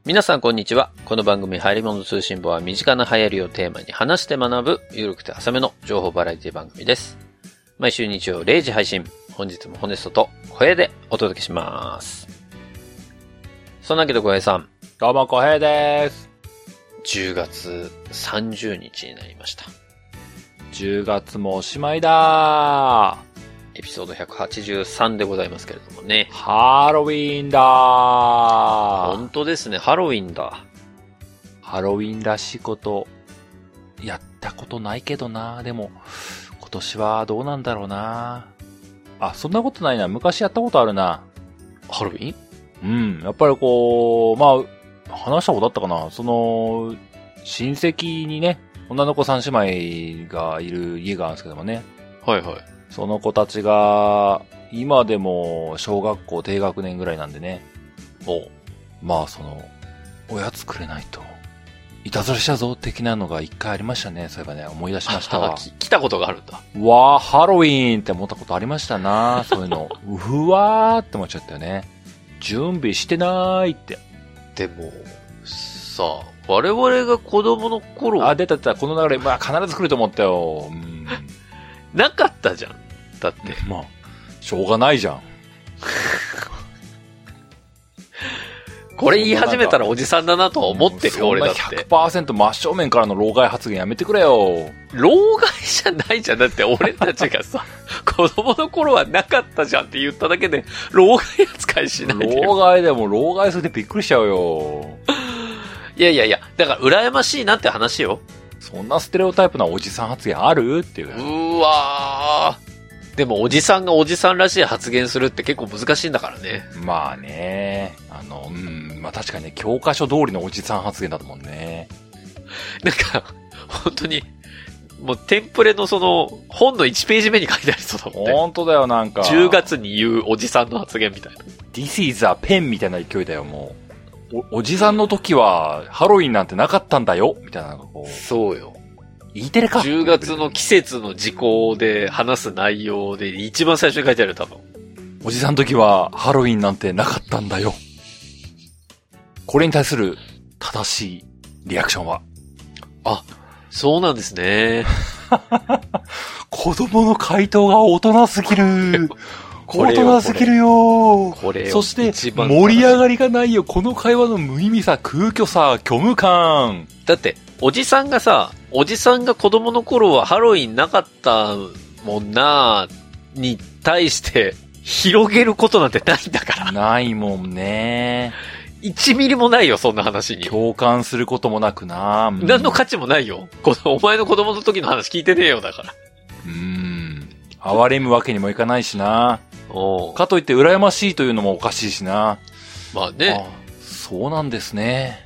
皆さんこんにちは。この番組入り物通信簿は身近な流行りをテーマに話して学ぶゆるくて浅めの情報バラエティ番組です。毎週日曜0時配信。本日もホネストと小平でお届けします。そんなわけで小平さん。 どうも小平です。 10月30日になりました。 10月もおしまいだー。 エピソード183でございますけれどもね。 ハロウィンだー。 本当ですね、ハロウィンだ。 ハロウィンらしいこと、やったことないけどな。でも、今年はどうなんだろうな。あ、そんなことないな。昔やったことあるな。 ハロウィン？ うん。やっぱりこう、まあ、話したことあったかな。親戚にね、女の子3姉妹がいる家があるんですけどもね。 はいはい。 その子たちが、今でも小学校低学年ぐらいなんでね。まあおやつくれないと、いたずらしちゃうぞ的なのが一回ありましたね。そういえばね、思い出しましたわ。 来たことがあるんだ。 わー、ハロウィーンって思ったことありましたな。そういうの。うわーって思っちゃったよね。準備してなーいって。 でも、さあ、我々が子供の頃。 あ、出た。この流れ、まあ必ず来ると思ったよ。 なかったじゃん。だって。 まあ、しょうがないじゃん。 これ言い始めたらおじさんだなとは思ってるよ、俺だって。 100% 真正面からの老害発言やめてくれよ。 老害じゃないじゃん。だって俺たちがさ、子供の頃はなかったじゃんって言っただけで、老害扱いしないでよ。 老害でも老害するってびっくりしちゃうよ。 いや、だから羨ましいなって話よ。 そんなステレオタイプなおじさん発言あるっていう。 うわー。でもおじさんがおじさんらしい発言するって結構難しいんだからね。 まあね。まあ確かにね、教科書通りのおじさん発言だと思うね。 なんか、本当に、もうテンプレの本の1ページ目に書いてありそうだもんね。 本当だよ、なんか。 10月に言うおじさんの発言みたいな。 This is a pen みたいな勢いだよ、もう。おじさんの時は、ハロウィンなんてなかったんだよ、みたいな。 そうよ。 E テレか。 10月の季節の時効で話す内容で一番最初に書いてあるよ、多分。 おじさんの時は、ハロウィンなんてなかったんだよ。これに対する正しいリアクションは？ あ、そうなんですね。 子供の回答が大人すぎる。大人すぎるよ。そして、盛り上がりがないよ。この会話の無意味さ、空虚さ、虚無感。 だって、おじさんが子供の頃はハロウィンなかったもんなーに対して広げることなんてないんだから。 ないもんね。 1ミリもないよ、そんな話に。 共感することもなくな。 何の価値もないよ。お前の子供の時の話聞いてねえよ、だから。 哀れむわけにもいかないしな。かといって羨ましいというのもおかしいしな。 まあね。 そうなんですね。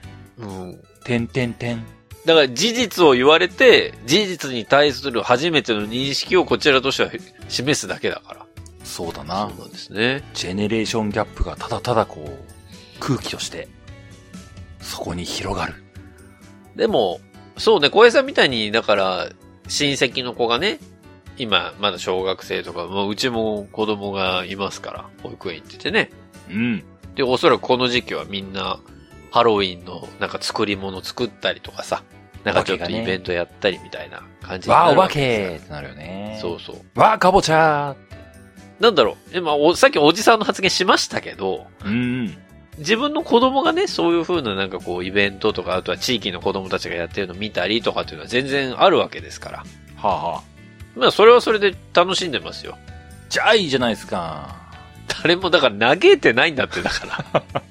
だから事実を言われて、事実に対する初めての認識をこちらとしては示すだけだから。 そうだな。 そうなんですね。 ジェネレーションギャップがただただ空気として、そこに広がる。 でも、そうね、小平さんみたいに、だから、親戚の子がね、今、まだ小学生とか、うちも子供がいますから、保育園行っててね。で、おそらくこの時期はみんな、ハロウィンのなんか作り物作ったりとかさ、なんかちょっとイベントやったりみたいな感じになるわけです。 わーお化けってなるよね。 そうそう。 わーかぼちゃー。 なんだろう。さっきおじさんの発言しましたけど、自分の子供がね、そういう風ななんかイベントとか、あとは地域の子供たちがやってるのを見たりとかっていうのは全然あるわけですから。まあそれはそれで楽しんでますよ。 じゃあいいじゃないですか。 誰もだから嘆いてないんだって、だから。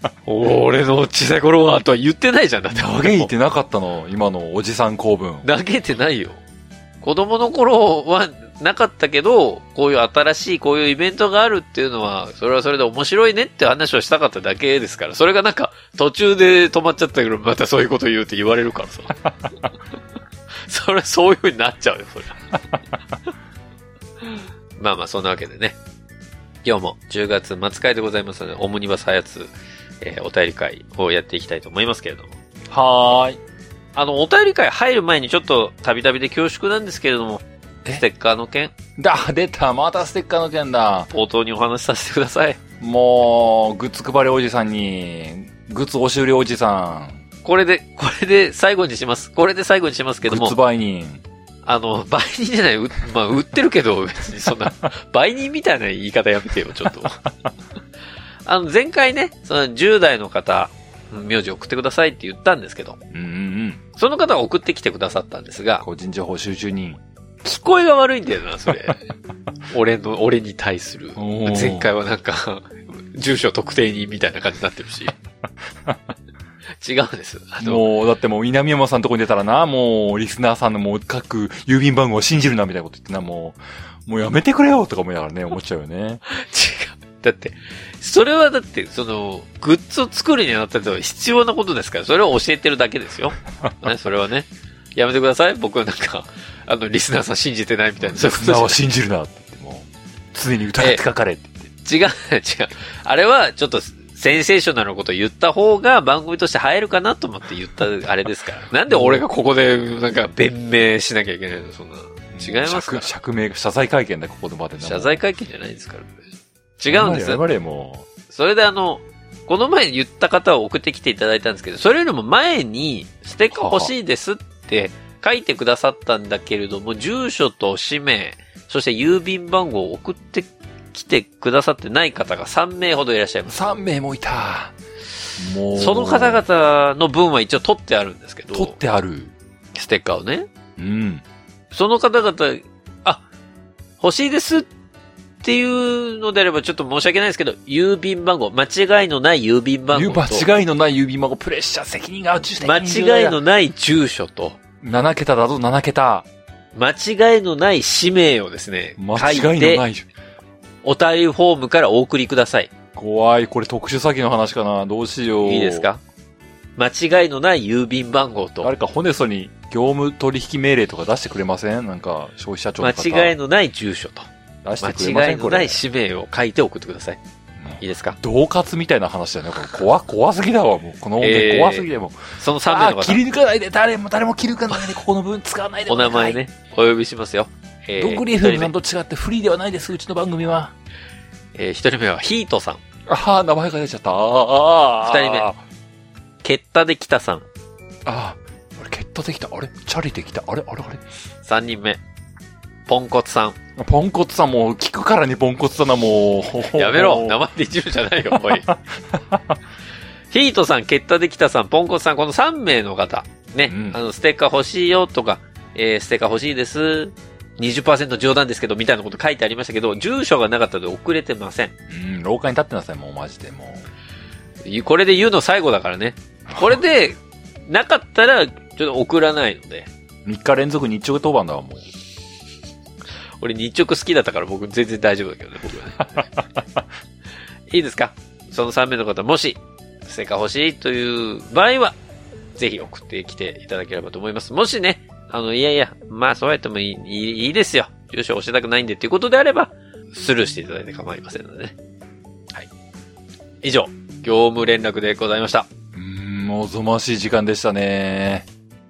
俺の小さい頃はとは言ってないじゃん、だって。 嘆いてなかったの、今のおじさん公文。 嘆いてないよ。子供の頃はなかったけど、こういう新しいこういうイベントがあるっていうのは、それはそれで面白いねって話をしたかっただけですから。それがなんか途中で止まっちゃったけど、またそういうこと言うって言われるからさ。そういう風になっちゃうよ、それ。まあそんなわけでね。今日も10月末回でございますので、オムニバスハヤツ、お便り会をやっていきたいと思いますけれども。 はーい。 お便り会入る前にちょっとたびたびで恐縮なんですけれども、ステッカーの件。 出た、またステッカーの件だ。 冒頭にお話しさせてください。 もう、グッズ配りおじさんに、 グッズ押し売りおじさん。 これで最後にします。これで最後にしますけども。 グッズ売人。 売人じゃない、まあ、売ってるけど、別にそんな、売人みたいな言い方やめてよ、ちょっと。前回ね、その10代の方、名字送ってくださいって言ったんですけど。その方が送ってきてくださったんですが。 個人情報収集人。 聞こえが悪いんだよな、それ。俺に対する。前回はなんか、住所特定人みたいな感じになってるし。違うんです。 もう、だってもう、南山さんのとこに出たらな、もう、リスナーさんのもう、各郵便番号を信じるな、みたいなこと言ってな、もうやめてくれよ、とか思いながらね、思っちゃうよね。 違う。だって、それはだって、グッズを作るにあたっては必要なことですから、それを教えてるだけですよ。ね、それはね。やめてください。僕はなんか、リスナーさん信じてないみたいな。 リスナーは信じるなって言っても、常に疑ってかかれって言って。違う。あれは、ちょっと、センセーショナルなことを言った方が番組として入るかなと思って言ったあれですから。なんで俺がここでなんか弁明しなきゃいけないのそんな。違いますか釈明、謝罪会見だ、ここの場で。 謝罪会見じゃないですから、違うんです。 謝れもう。それでこの前言った方を送ってきていただいたんですけど、それよりも前にステッカー欲しいですって書いてくださったんだけれども、住所と氏名、そして郵便番号を送って来てくださってない方が3名ほどいらっしゃいます。 3名もいた。もう。 その方々の分は一応取ってあるんですけど。 取ってある。 ステッカーをね。 うん。 その方々、欲しいですっていうのであればちょっと申し訳ないですけど、郵便番号、間違いのない郵便番号と。 間違いのない郵便番号、プレッシャー、責任が間違いのない住所と。 7桁だぞ、7桁。 間違いのない氏名をですね、 間違いのない。 お便りフォームからお送りください。 怖い。これ特殊詐欺の話かな。どうしよう。 いいですか？間違いのない郵便番号と。 誰かホネソに業務取引命令とか出してくれません？なんか消費者庁の方。 間違いのない住所と。 出してくれません？ 間違いのない氏名を書いて送ってください。いいですか？ 同活みたいな話だよね。怖すぎだわ。もうこの音源怖すぎでも。 その3名の方。 切り抜かないで。誰も切り抜かないで。ここの分使わないで。 お名前ね、お呼びしますよ。 独立 FM さんと違ってフリーではないです。うちの番組は。 1人目はヒートさん。 名前が出ちゃった。 2人目。ケッタできたさん。 ケッタできた。あれチャリできた。あれ ?3 人目。ポンコツさん。 ポンコツさんもう聞くからにポンコツだな、もう。 やめろ。名前で一部じゃないよ、おい。ヒートさん、ケッタできたさん、ポンコツさん、この3名の方。ね。ステッカー欲しいよとか、ステッカー欲しいです。20% 冗談ですけど、みたいなこと書いてありましたけど、住所がなかったので送れてません。 廊下に立ってなさい、もうマジでもう。これで言うの最後だからね。これで、なかったら、ちょっと送らないので。 3日連続日直当番だわ、もう。 俺日直好きだったから僕全然大丈夫だけどね、僕はね。いいですか？その3名の方、もし、ステッカー欲しいという場合は、ぜひ送ってきていただければと思います。もしね、いや、まあそうやってもいいですよ。住所を教えたくないんでっていうことであれば、スルーしていただいて構いませんのでね。はい。以上、業務連絡でございました。 おぞましい時間でしたね。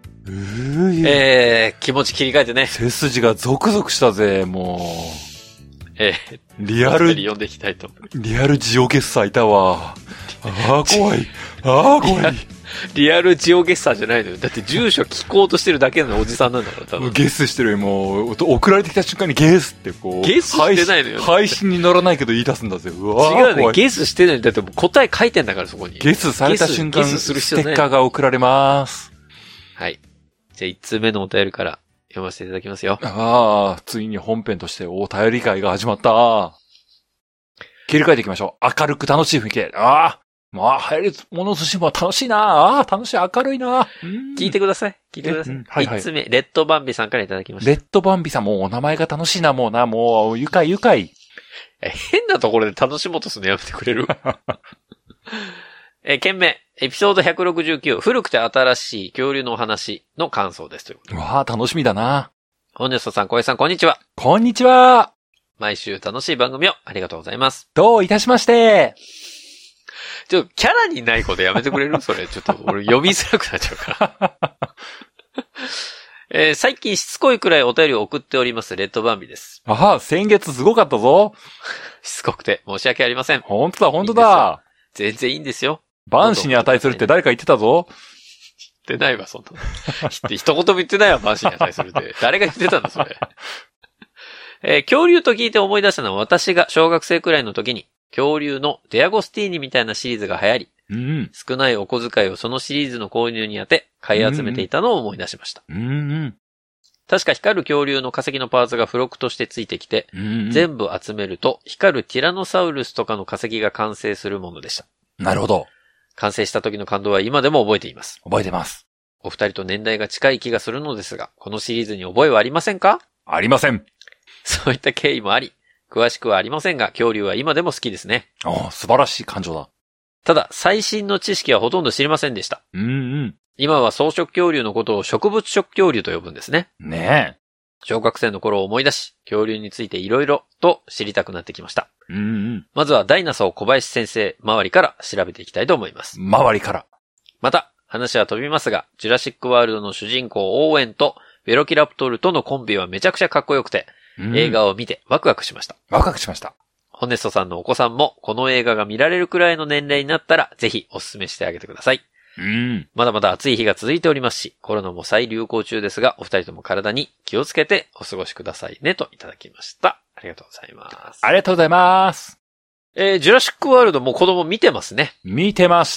気持ち切り替えてね。 背筋がゾクゾクしたぜ、もう。リアル、 読んでいきたいと。 リアルジオゲッサーいたわ。怖い。怖い。 リアルジオゲッサーじゃないのよ。だって住所聞こうとしてるだけのおじさんなんだから、多分。 ゲスしてるよ、もう、送られてきた瞬間にゲスってこう。 ゲスしてないのよ。 配信に乗らないけど言い出すんだぜ。 違うね、ゲスしてないのに、だって答え書いてんだから、そこに。 ゲスされた瞬間、ステッカーが送られます。 はい。じゃあ1通目のお便りから読ませていただきますよ。 ついに本編としてお便り会が始まった。切り替えていきましょう。明るく楽しい雰囲気で。まあ、流行り物寿司も楽しいな。楽しい、明るいな。 聞いてください。1つ目、レッドバンビさんからいただきました。 レッドバンビさん、もうお名前が楽しいな、もう愉快。 変なところで楽しもうとするのやめてくれる件名、エピソード169、古くて新しい恐竜のお話の感想です。ということで。 楽しみだな。 ホネストさん、小江さん、こんにちは。 こんにちは。 毎週楽しい番組をありがとうございます。 どういたしまして。 キャラにないことやめてくれる？それ、ちょっと俺読みづらくなっちゃうから。最近しつこいくらいお便りを送っております、レッドバンビです。 先月すごかったぞ。 しつこくて申し訳ありません。 本当だ。 全然いいんですよ。 万死に値するって誰か言ってたぞ。 言ってないわ、そんな。一言も言ってないわ、万死に値するって。誰が言ってたんだ、それ。恐竜と聞いて思い出したのは私が小学生くらいの時に、恐竜のデアゴスティーニみたいなシリーズが流行り、 うん、 少ないお小遣いをそのシリーズの購入に当て、買い集めていたのを思い出しました。 うんうん、 確か光る恐竜の化石のパーツが付録としてついてきて、 うんうん、 全部集めると光るティラノサウルスとかの化石が完成するものでした。 なるほど。 完成した時の感動は今でも覚えています。 覚えてます。 お二人と年代が近い気がするのですが、このシリーズに覚えはありませんか？ ありません。 そういった経緯もあり、詳しくはありませんが、恐竜は今でも好きですね。 ああ、素晴らしい感情だ。 ただ、最新の知識はほとんど知りませんでした。 うんうん。 今は草食恐竜のことを植物食恐竜と呼ぶんですね。 ねえ。 小学生の頃を思い出し、恐竜についていろいろと知りたくなってきました。 うんうん。 まずはダイナソー小林先生周りから調べていきたいと思います。 周りから。 また、話は飛びますが、ジュラシックワールドの主人公オーウェンとベロキラプトルとのコンビはめちゃくちゃかっこよくて、映画を見てワクワクしました。 ワクワクしました。 ホネストさんのお子さんもこの映画が見られるくらいの年齢になったらぜひお勧めしてあげてください。まだまだ暑い日が続いておりますし、コロナも再流行中ですが、お二人とも体に気をつけてお過ごしくださいねといただきました。ありがとうございます。 ありがとうございます。 ジュラシックワールドも子供見てますね。 見てました。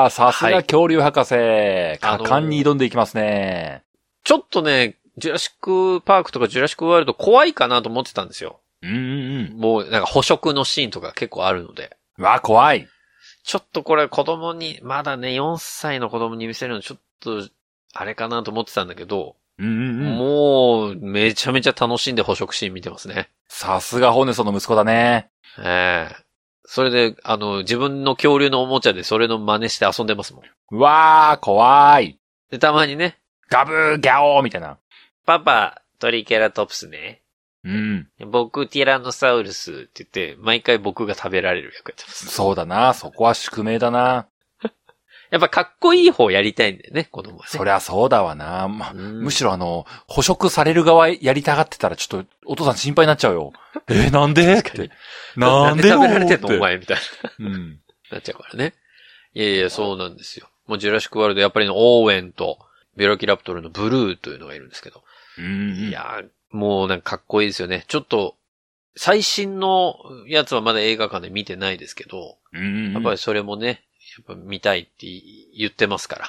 さすが恐竜博士。果敢に挑んでいきますね。 ちょっとね、ジュラシックパークとかジュラシックワールド怖いかなと思ってたんですよ。もうなんか捕食のシーンとか結構あるので。 わ、怖い。 ちょっとこれ子供に、まだね、4歳の子供に見せるのちょっと、あれかなと思ってたんだけど、もう、めちゃめちゃ楽しんで捕食シーン見てますね。 さすがホネソの息子だね。 それで、自分の恐竜のおもちゃでそれの真似して遊んでますもん。 うわー、怖い。 で、たまにね、 ガブー、ギャオーみたいな。 パパ、トリケラトプスね。僕、ティラノサウルスって言って、毎回僕が食べられる役やってます。 そうだな、そこは宿命だな。 やっぱかっこいい方やりたいんだよね、子供はね。 そりゃそうだわな。むしろ捕食される側やりたがってたらちょっとお父さん心配になっちゃうよ。なんでって。なんで食べられてんのお前みたいな。なっちゃうからね。いやいや、そうなんですよ。もうジュラシックワールドやっぱりオーウェンとベロキラプトルのブルーというのがいるんですけど。いやもうなんかかっこいいですよね。ちょっと、最新のやつはまだ映画館で見てないですけど、やっぱりそれもね、やっぱ見たいって言ってますから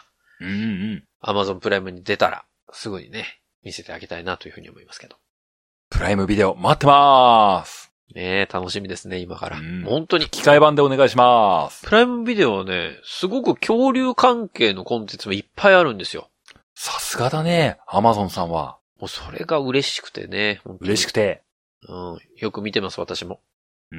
。Amazon プライムに出たら、すぐにね、見せてあげたいなというふうに思いますけど。 プライムビデオ待ってまーす。 ねえ、楽しみですね、今から。本当に。 機械版でお願いします。 プライムビデオはね、すごく恐竜関係のコンテンツもいっぱいあるんですよ。 さすがだね、Amazon さんは。 もうそれが嬉しくてね。 嬉しくて。 よく見てます、私も。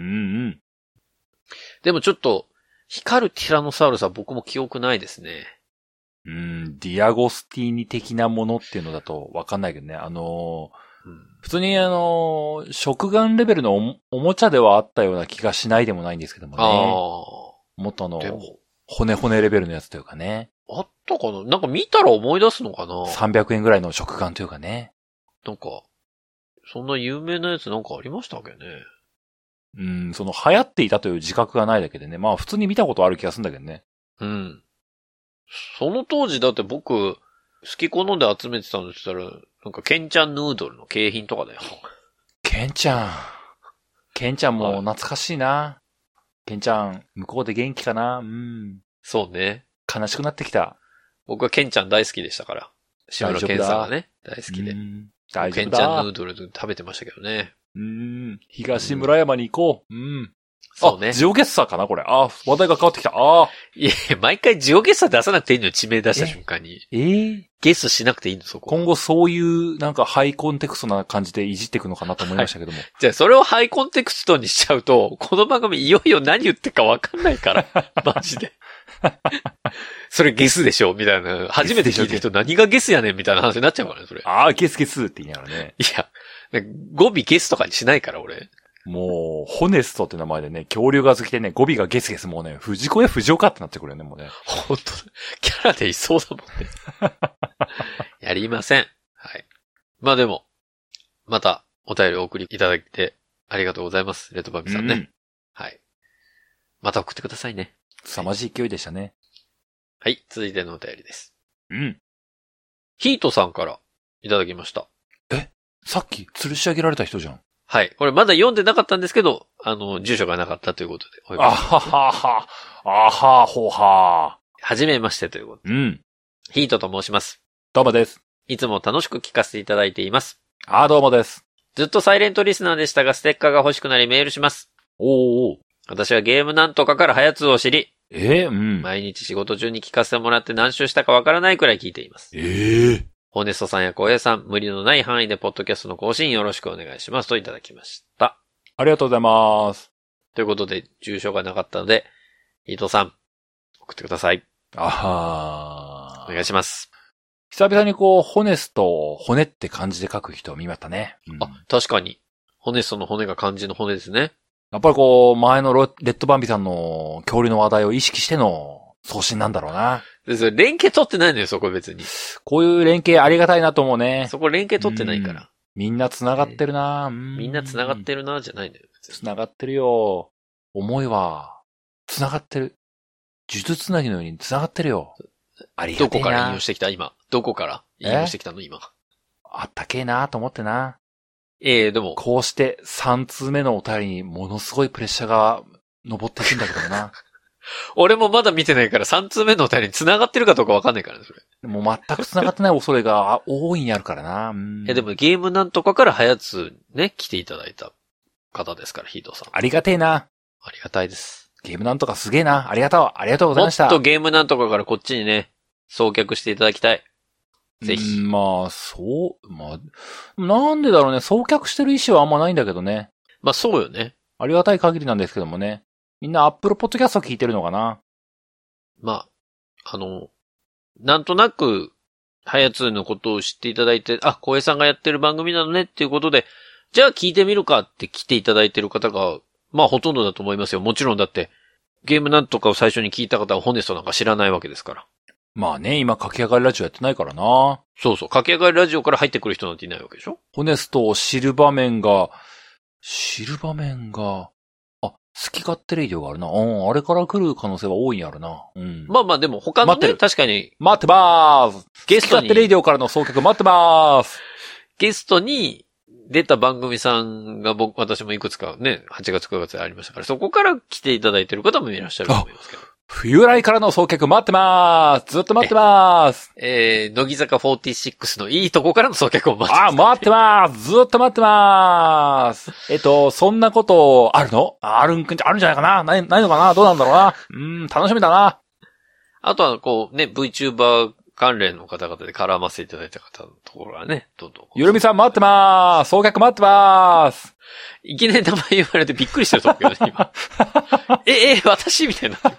でもちょっと、光るティラノサウルスは僕も記憶ないですね。 ディアゴスティーニ的なものっていうのだとわかんないけどね。普通に食玩レベルのおもちゃではあったような気がしないでもないんですけどもね。もっと骨レベルのやつというかね。 あったかな？なんか見たら思い出すのかな？ 300 円ぐらいの食玩というかね。 なんか、そんな有名なやつなんかありましたっけね。 流行っていたという自覚がないだけでね。まあ普通に見たことある気がするんだけどね。 その当時だって僕、好き好んで集めてたのって言ったら、なんかケンちゃんヌードルの景品とかだよ。 ケンちゃんも懐かしいな。ケンちゃん、向こうで元気かな。 そうね。 悲しくなってきた。 僕はケンちゃん大好きでしたから。島野ケンさんがね、大好きで。 大丈夫だ。 ケンちゃんヌードル食べてましたけどね。 東村山に行こう。 そうね。 ジオゲッサーかなこれ。話題が変わってきた。 いや、毎回ジオゲッサー出さなくていいのよ、地名出した瞬間に。ゲスしなくていいの、そこ。 今後そういうなんかハイコンテクストな感じでいじっていくのかなと思いましたけども。 じゃあそれをハイコンテクストにしちゃうと、この番組いよいよ何言ってるかわかんないから。マジで。それゲスでしょみたいな。初めて聞いた人何がゲスやねんみたいな話になっちゃうからね、それ。 ゲスって言いながらね。 いや、語尾ゲスとかにしないから、俺。 もう、ホネストって名前でね、恐竜が好きでね、語尾がゲスゲスもうね、藤子や藤岡ってなってくるよね、もうね。 本当キャラでいそうだもんね。やりません。はい。まあでも、またお便りお送りいただいてありがとうございます。レッドバビさんね。はい。また送ってくださいね。 凄まじい勢いでしたね。 はい、続いてのお便りです。 うん。 ヒートさんからいただきました。 さっき吊るし上げられた人じゃん。 はい。これまだ読んでなかったんですけど、住所がなかったということで。 あははは。あはほは。 はじめましてということで。 うん。 ヒートと申します。 どうもです。 いつも楽しく聞かせていただいています。 どうもです。 ずっとサイレントリスナーでしたが、ステッカーが欲しくなりメールします。 おー。 私はゲームなんとかからハヤツを知り、 うん。 毎日仕事中に聞かせてもらって何周したかわからないくらい聞いています。ホネストさんや小江さん、無理のない範囲でポッドキャストの更新よろしくお願いしますといただきました。 ありがとうございます。 ということで、住所がなかったので、伊藤さん、送ってください。お願いします。 久々にホネスト、骨って漢字で書く人を見ましたね。 確かに。ホネストの骨が漢字の骨ですね。 やっぱり前のレッドバンビさんの恐竜の話題を意識しての送信なんだろうな。 連携取ってないのよ、そこ別に。 こういう連携ありがたいなと思うね。 そこ連携取ってないから。 みんな繋がってるな。 みんな繋がってるな、じゃないのよ。 繋がってるよ。思いは、繋がってる。呪術つなぎのように繋がってるよ。ありがたいな。 どこから引用してきた今。どこから引用してきたの今。 あったけえなと思ってな。 でも。 こうして3通目のお便りにものすごいプレッシャーが登っていくんだけどな。 俺もまだ見てないから3通目のお便りに繋がってるかどうかわかんないからね、それ。 もう全く繋がってない恐れが大いにあるからな。 でもゲームなんとかからハヤツね、来ていただいた方ですから、ヒートさん。 ありがてえな。 ありがたいです。 ゲームなんとかすげえな。ありがとうございました。 もっとゲームなんとかからこっちにね、送客していただきたい。ぜひ。 なんでだろうね。送客してる意思はあんまないんだけどね。 そうよね。 ありがたい限りなんですけどもね。みんな Apple Podcast 聞いてるのかな？ なんとなく、ハヤツのことを知っていただいて、小江さんがやってる番組なのねっていうことで、じゃあ聞いてみるかって来ていただいてる方が、ほとんどだと思いますよ。もちろんだって、ゲームなんとかを最初に聞いた方はホネストなんか知らないわけですから。 今駆け上がりラジオやってないからな。 そう。駆け上がりラジオから入ってくる人なんていないわけでしょ？ ホネストを知る場面が、好き勝手レイディオがあるな。あれから来る可能性は大いにあるな。 でも他のね、確かに。 待ってまーす。ゲストに。好き勝手レイディオからの送客待ってまーす。 ゲストに出た番組さんが私もいくつかね、8月9月でありましたから、そこから来ていただいている方もいらっしゃると思いますけど。 冬来からの送客待ってまーす。ずっと待ってまーす。 乃木坂46のいいとこからの送客を待ってます。 待ってまーす。ずっと待ってまーす。そんなことあるの？あるんじゃないかな？ないのかな？どうなんだろうな？楽しみだな。 あとはVTuber 関連の方々で絡ませていただいた方のところがね、どんどん。 ゆるみさん待ってまーす。送客待ってまーす。 いきなり名前言われてびっくりしてると思うけどね、今。私みたいな。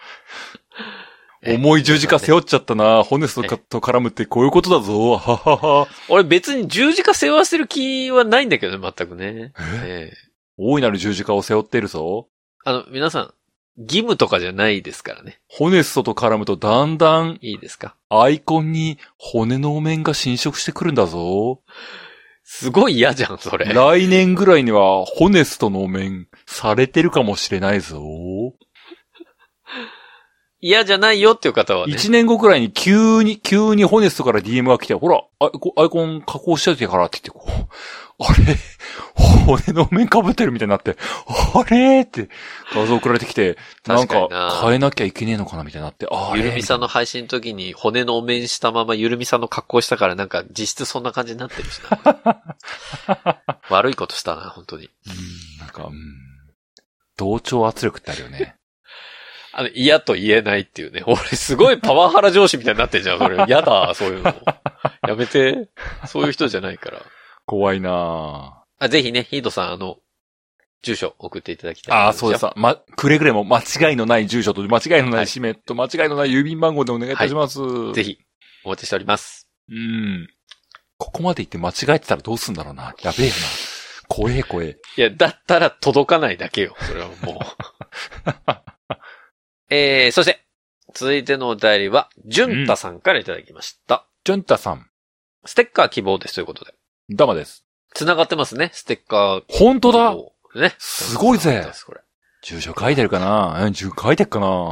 重い十字架背負っちゃったな。ホネストと絡むってこういうことだぞ。ははは。 俺別に十字架背負わせる気はないんだけどね、全くね。 大いなる十字架を背負っているぞ。 皆さん、義務とかじゃないですからね。 ホネストと絡むとだんだん、 いいですか？ アイコンに骨のお面が侵食してくるんだぞ。 すごい嫌じゃん、それ。 来年ぐらいには、ホネストのお面、されてるかもしれないぞ。 嫌じゃないよっていう方はね。 1年後くらいに急にホネストから DM が来て、ほら、アイコン加工しといてからって言って、あれ骨の面被ってるみたいになって、あれって画像送られてきて、なんか変えなきゃいけねえのかなみたいになって、 ゆるみさんの配信の時に骨のお面したままゆるみさんの格好したからなんか実質そんな感じになってるしな。悪いことしたな、本当に。 同調圧力ってあるよね。 嫌と言えないっていうね。俺すごいパワハラ上司みたいになってんじゃん。それ嫌だ、そういうの。やめて。そういう人じゃないから。 怖いなぁ。 ぜひね、ヒートさん、住所送っていただきたい。 そうです。くれぐれも間違いのない住所と間違いのない氏名と間違いのない郵便番号でお願いいたします。 ぜひ、お待ちしております。 ここまで言って間違えてたらどうすんだろうな。やべえな。怖え。 いや、だったら届かないだけよ。それはもう。そして、続いてのお便りは、ジュンタさんからいただきました。 ジュンタさん。 ステッカー希望ですということで。 どうもです。 繋がってますね、ステッカー。 本当だね。 すごいぜ。住所書いてるかな？書いてるかな？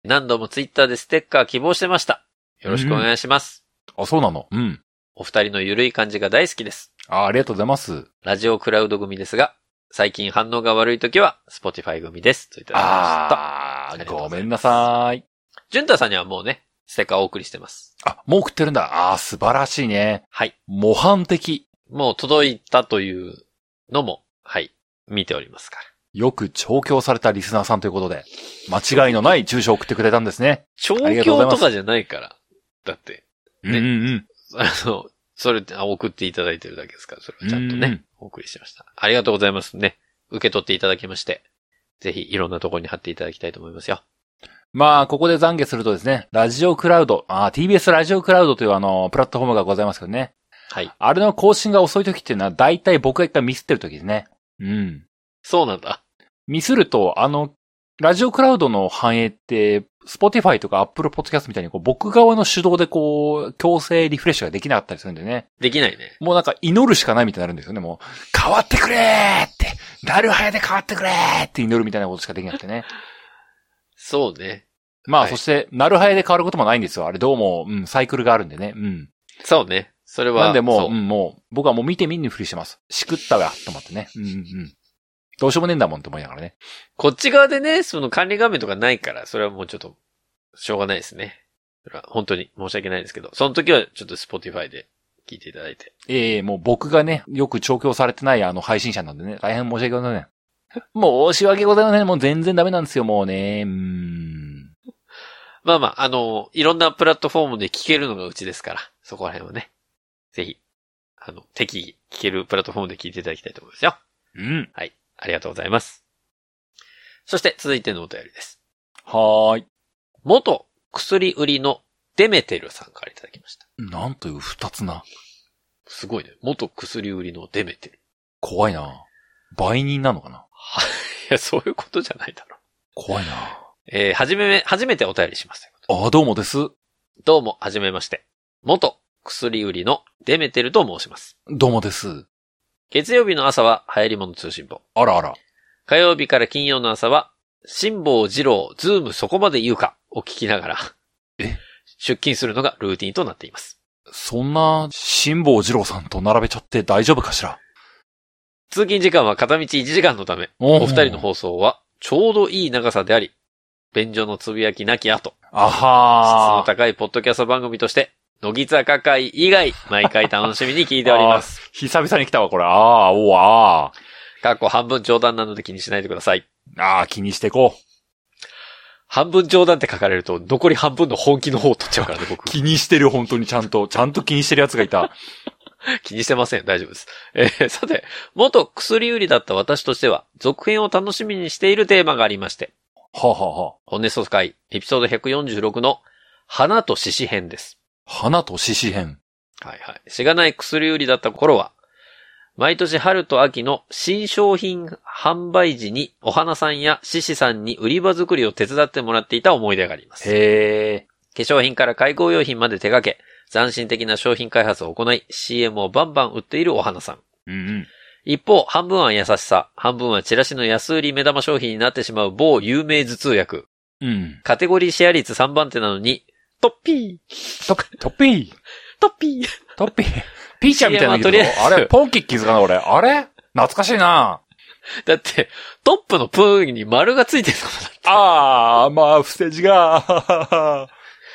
何度もツイッターでステッカー希望してました。よろしくお願いします。 あ、そうなの。うん。 お二人のゆるい感じが大好きです。 ありがとうございます。 ラジオクラウド組ですが、最近反応が悪い時は、Spotify 組です。といただきました。 ごめんなさい。 潤太さんにはもうね、ステッカーをお送りしてます。 もう送ってるんだ。素晴らしいね。 はい。 模範的。 もう届いたというのも、はい、見ておりますから。 よく調教されたリスナーさんということで、間違いのない住所を送ってくれたんですね。 調教とかじゃないから。だって、 ね。 それ送っていただいてるだけですから、それをちゃんとね、お送りしました。ありがとうございますね。受け取っていただきまして、ぜひいろんなところに貼っていただきたいと思いますよ。 まあ、ここで懺悔するとですね、ラジオクラウド、TBS ラジオクラウドというプラットフォームがございますけどね。 はい。 あれの更新が遅い時っていうのは、大体僕が一回ミスってる時ですね。うん。 そうなんだ。 ミスると、ラジオクラウドの反映って、Spotify とか Apple Podcast みたいに僕側の手動で強制リフレッシュができなかったりするんでね。 できないね。 もうなんか祈るしかないみたいになるんですよね。もう、変わってくれーって、なるはやで変わってくれーって祈るみたいなことしかできなくてね。 そうね。 まあ、はい、そして、なるはやで変わることもないんですよ。あれどうも、サイクルがあるんでね。 そうね。それは。 なんでもう、僕はもう見て見ぬふりしてます。しくったわ、と思ってね。どうしようもねえんだもんって思いながらね。 こっち側でね、その管理画面とかないから、それはもうちょっと、しょうがないですね。それは本当に申し訳ないですけど、その時はちょっと Spotify で聞いていただいて。 もう僕がね、よく調教されてない配信者なんでね、大変申し訳ございません。申し訳ございません。もう全然ダメなんですよ、もうね。 まあ、いろんなプラットフォームで聞けるのがうちですから、そこら辺はね。ぜひ、適宜聞けるプラットフォームで聞いていただきたいと思いますよ。はい。ありがとうございます。そして続いてのお便りです。 はーい。 元薬売りのデメテルさんからいただきました。 なんという二つな。 すごいね。元薬売りのデメテル。 怖いな。売人なのかな。 いや、そういうことじゃないだろう。 怖いな。 初めてお便りします。 どうもです。 どうも、はじめまして。元薬売りのデメテルと申します。 どうもです。 月曜日の朝は流行り物通信簿。 あらあら。 火曜日から金曜の朝は、辛坊治郎、ズームそこまで言うかを聞きながら、出勤するのがルーティンとなっています。 そんな、辛坊治郎さんと並べちゃって大丈夫かしら。 通勤時間は片道1時間のため、お二人の放送はちょうどいい長さであり、便所のつぶやきなき後、質の高いポッドキャスト番組として、乃木坂会以外、毎回楽しみに聞いております。 久々に来たわ、これ。 過去半分冗談なので気にしないでください。 気にしていこう。 半分冗談って書かれると、残り半分の本気の方を取っちゃうからね、僕。 気にしてる、本当にちゃんと気にしてる奴がいた。 気にしてません。大丈夫です。さて、元薬売りだった私としては、続編を楽しみにしているテーマがありまして。本音会、エピソード146の、花と獅子編です。 花と獅子編。 はいはい。しがない薬売りだった頃は、毎年春と秋の新商品販売時にお花さんや獅子さんに売り場作りを手伝ってもらっていた思い出があります。化粧品から介護用品まで手掛け、斬新的な商品開発を行い、CM をバンバン売っているお花さん。一方、半分は優しさ、半分はチラシの安売り目玉商品になってしまう某有名頭痛薬。カテゴリーシェア率3番手なのに、トッピーピーちゃんみたいなのあれポンキッキーズかな俺。あれ懐かしいな。 だって、トップのプーに丸がついてるのまあ、伏せ字が。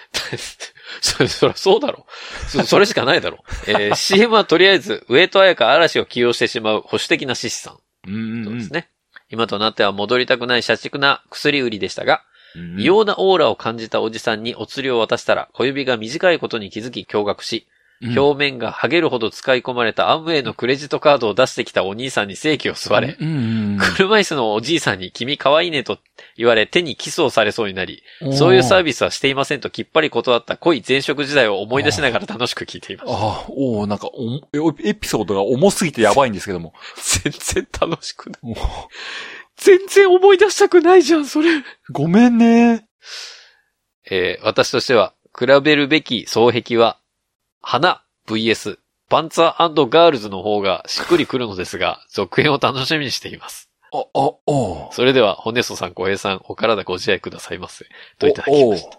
そうだろ。それしかないだろ。CM はとりあえず、上戸彩か嵐を起用してしまう保守的な獅子さん。そうですね。今となっては戻りたくない社畜な薬売りでしたが、異様なオーラを感じたおじさんにお釣りを渡したら小指が短いことに気づき驚愕し、表面が剥げるほど使い込まれたアンウェイのクレジットカードを出してきたお兄さんに正規を吸われ、車椅子のおじいさんに君可愛いねと言われ手にキスをされそうになり、そういうサービスはしていませんときっぱり断った濃い前職時代を思い出しながら楽しく聞いています。 なんかエピソードが重すぎてやばいんですけども。 全然楽しくない。全然思い出したくないじゃん、それ。 ごめんね。 私としては、比べるべき双璧は、花 VS パンツァー&ガールズの方がしっくりくるのですが、続編を楽しみにしています。 それでは、ホネストさん、小平さん、お体ご自愛くださいませ。といただきました。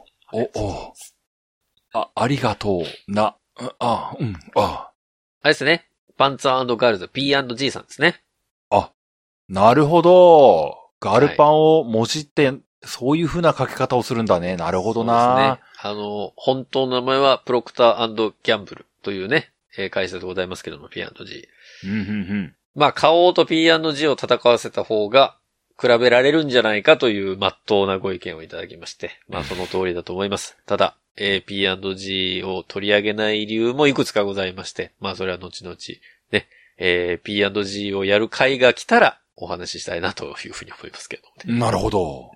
ありがとうな。あれですね。パンツァー&ガールズ P&G さんですね。 なるほど。ガルパンをもじって、そういう風な書き方をするんだね。なるほどな。 そうですね。本当の名前はプロクター&ギャンブルというね、会社でございますけども、P&G。まあ、花王と P&G を戦わせた方が比べられるんじゃないかという真っ当なご意見をいただきまして、まあ、その通りだと思います。ただ、P&G を取り上げない理由もいくつかございまして、まあ、それは後々、ね、P&G をやる会が来たらお話ししたいなというふうに思いますけどね。なるほど。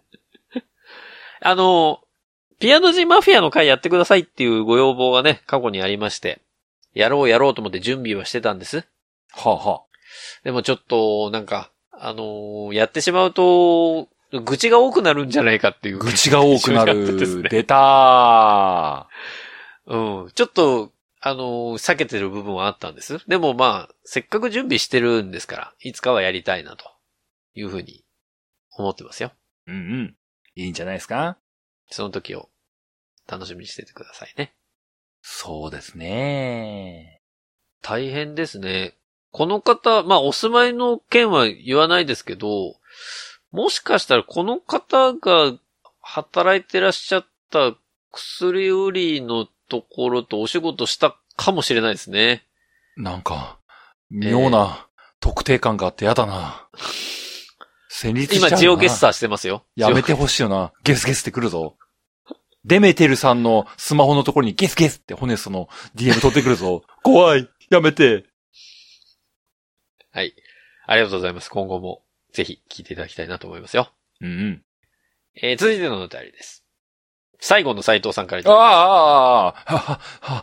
P&G マフィアの会やってくださいっていうご要望がね、過去にありまして、やろうと思って準備はしてたんです。 はあはあ。 でもちょっと、なんか、やってしまうと、愚痴が多くなるんじゃないかっていう。 愚痴が多くなる。出たー。ちょっと、避けてる部分はあったんです。でもまあ、せっかく準備してるんですから、いつかはやりたいなというふうに思ってますよ。 いいんじゃないですか？ その時を楽しみにしててくださいね。 そうですね。 大変ですね。この方、まあお住まいの件は言わないですけど、もしかしたらこの方が働いてらっしゃった薬売りのところとお仕事したかもしれないですね。 なんか、妙な特定感があってやだな。戦慄しちゃうな。 今ジオゲッサーしてますよ。 やめてほしいよな。ゲスゲスってくるぞ。デメテルさんのスマホのところにゲスゲスってホネストの DM 取ってくるぞ。怖い。やめて。 はい。ありがとうございます。今後もぜひ聞いていただきたいなと思いますよ。続いてのお便りです。最後の斉藤さんからいただきました。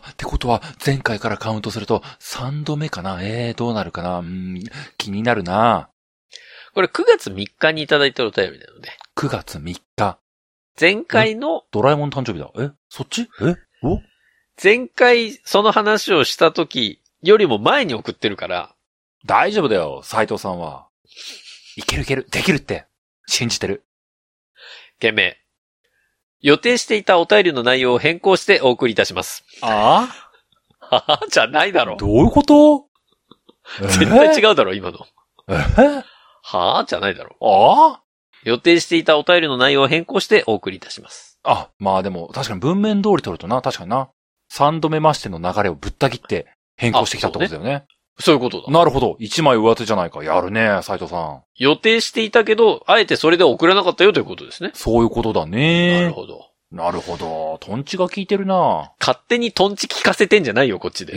ってことは前回からカウントすると3度目かな。どうなるかな。気になるな。 これ9月3日にいただいたお便りなので。 9月3日。 前回のドラえもん誕生日だ。そっち？ 前回その話をした時よりも前に送ってるから。 大丈夫だよ、斉藤さんは。いける、できるって。信じてる。 件名。予定していたお便りの内容を変更してお送りいたします。 はぁじゃないだろ。 どういうこと？ 絶対違うだろ、今の。はぁじゃないだろ。予定していたお便りの内容を変更してお送りいたします。 まあでも、確かに文面通り取るとな、確かにな。3度目ましての流れをぶった切って変更してきたってことだよね。 そういうことだ。 なるほど。1枚上手じゃないか。やるね、斉藤さん。 予定していたけど、あえてそれで送らなかったよということですね。 そういうことだね。 なるほど。 なるほど。トンチが効いてるな。 勝手にトンチ聞かせてんじゃないよ、こっちで。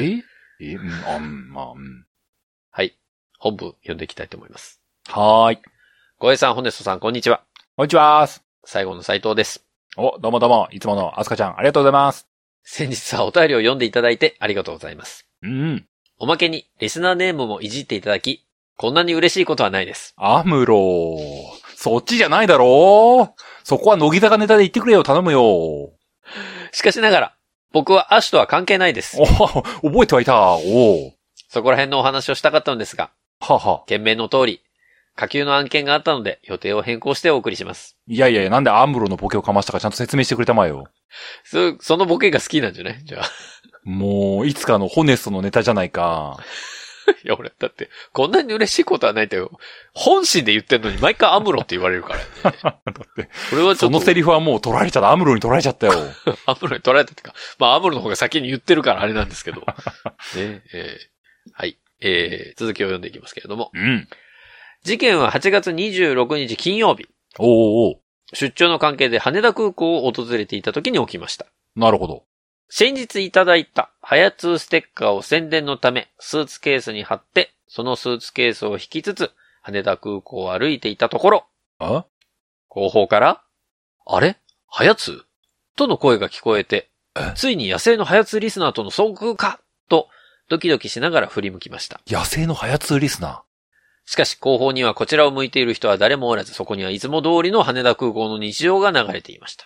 はい。本文読んでいきたいと思います。 はーい。 小江さん、ホネストさん、こんにちは。 こんにちは。 最後の斉藤です。 どうもどうも。いつものアスカちゃん、ありがとうございます。 先日はお便りを読んでいただいてありがとうございます。おまけに、リスナーネームもいじっていただき、こんなに嬉しいことはないです。 アムロそっちじゃないだろう。そこは乃木坂ネタで言ってくれよ、頼むよ。 しかしながら、僕はアシュとは関係ないです。 覚えてはいた。 そこら辺のお話をしたかったのですが、件名の通り、下級の案件があったので予定を変更してお送りします。 いや、なんでアムロのボケをかましたかちゃんと説明してくれたまえよ。 そのボケが好きなんじゃないじゃあ。 もう、いつかのホネストのネタじゃないか。 いや、俺、だって、こんなに嬉しいことはないってよ。本心で言ってんのに毎回アムロって言われるからね。だって、これはちょっと。 そのセリフはもう取られちゃった。アムロに取られちゃったよ。 アムロに取られたってか。まあ、アムロの方が先に言ってるからあれなんですけど。はい。続きを読んでいきますけれども。事件は8月26日金曜日。出張の関係で羽田空港を訪れていた時に起きました。 なるほど。 先日いただいたハヤツーステッカーを宣伝のためスーツケースに貼って、そのスーツケースを引きつつ羽田空港を歩いていたところ、後方から、あれ？ハヤツー？との声が聞こえて、ついに野生のハヤツーリスナーとの遭遇かとドキドキしながら振り向きました。 野生のハヤツーリスナー？ しかし後方にはこちらを向いている人は誰もおらず、そこにはいつも通りの羽田空港の日常が流れていました。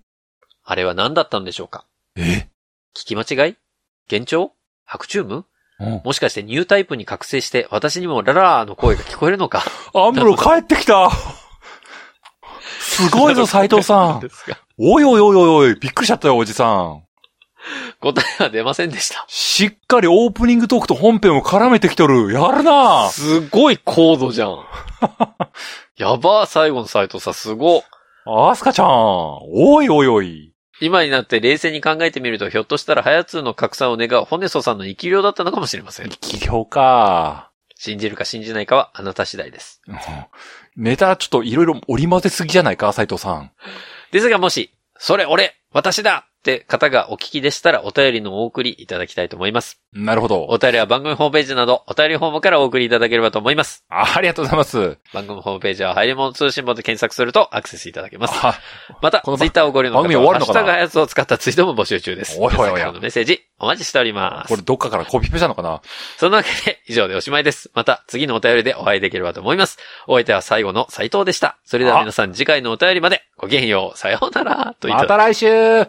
あれは何だったのでしょうか？聞き間違い？幻聴？白昼夢？ もしかしてニュータイプに覚醒して私にもララーの声が聞こえるのか。 アムロ帰ってきた。すごいぞ、斉藤さん。おいおいおいおい、びっくりしちゃったよ、おじさん。 答えは出ませんでした。 しっかりオープニングトークと本編を絡めてきとる。やるな。 すごい高度じゃん。やば、最後の斉藤さん、すご。 アスカちゃん。おいおいおい。 今になって冷静に考えてみると、ひょっとしたらハヤツーの拡散を願うホネソさんの生き量だったのかもしれません。 生き量か。 信じるか信じないかはあなた次第です。 ネタちょっといろいろ織り交ぜすぎじゃないか、斉藤さん。 ですがもし、それ俺、私だって方がお聞きでしたらお便りのお送りいただきたいと思います。 なるほど。 お便りは番組ホームページなどお便りフォームからお送りいただければと思います。 ありがとうございます。 番組ホームページは入り物通信簿で検索するとアクセスいただけます。また、ツイッターをご利用の方はハッシュタグはやつを使ったツイートも募集中です。 おいおいおい。 のメッセージお待ちしております。 これどっかからコピペしたのかな。 そんなわけで以上でおしまいです。また次のお便りでお会いできればと思います。お相手は最後の斉藤でした。それでは皆さん次回のお便りまでごきげんよう。さようなら。 また来週。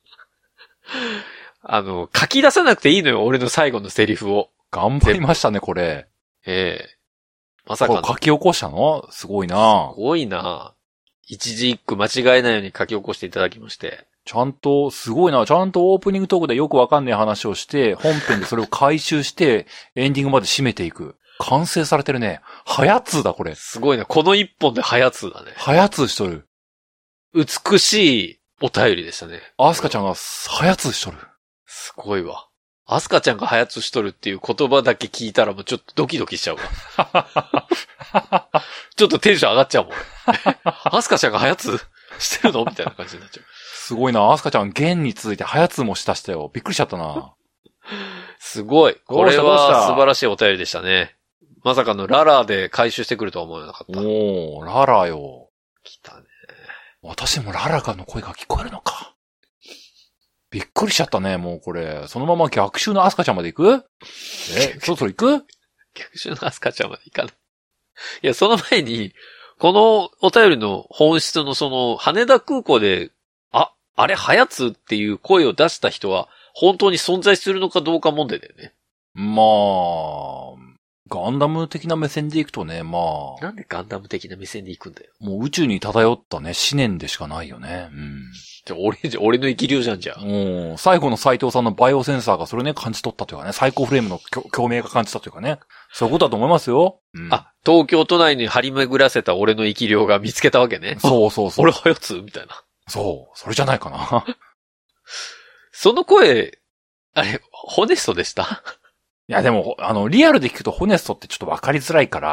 書き出さなくていいのよ、俺の最後のセリフを。 頑張りましたね、これ。 まさかの。 書き起こしたの？すごいな。 すごいな。一字一句間違えないように書き起こしていただきまして。 ちゃんと、すごいな。ちゃんとオープニングトークでよくわかんない話をして、本編でそれを回収して、エンディングまで締めていく。完成されてるね。はやつだ、これ。 すごいな。この一本ではやつだね。 はやつしとる。 美しいお便りでしたね。 アスカちゃんがはやつしとる。 すごいわ。アスカちゃんがはやつしとるっていう言葉だけ聞いたらもうちょっとドキドキしちゃうわ。ちょっとテンション上がっちゃうもん。アスカちゃんがはやつしてるのみたいな感じになっちゃう。 すごいな。アスカちゃん、ゲンに続いてはやつもしたしたよ。びっくりしちゃったな。 すごい。これは素晴らしいお便りでしたね。まさかのララで回収してくるとは思わなかった。 おー、ララよ。 来たね。 私もララの声が聞こえるのか。びっくりしちゃったね、もうこれ。そのまま逆襲のアスカちゃんまで行く？そろそろ行く？ 逆襲のアスカちゃんまで行かない。いや、その前に、このお便りの本質のその、羽田空港で、あれ、はやつっていう声を出した人は、本当に存在するのかどうか問題だよね。 まあ、ガンダム的な目線で行くとね、まあ。 なんでガンダム的な目線で行くんだよ。 もう宇宙に漂ったね、思念でしかないよね。うん。 じゃ俺の生き量じゃんじゃん。最後の斉藤さんのバイオセンサーがそれね、感じ取ったというかね、最高フレームの共鳴が感じたというかね。そういうことだと思いますよ。 うん、東京都内に張り巡らせた俺の生き量が見つけたわけね。 そうそうそう。 俺はやつみたいな。 そう、それじゃないかな。 その声、あれ、ホネストでしたいやでも、リアルで聞くとホネストってちょっとわかりづらいから。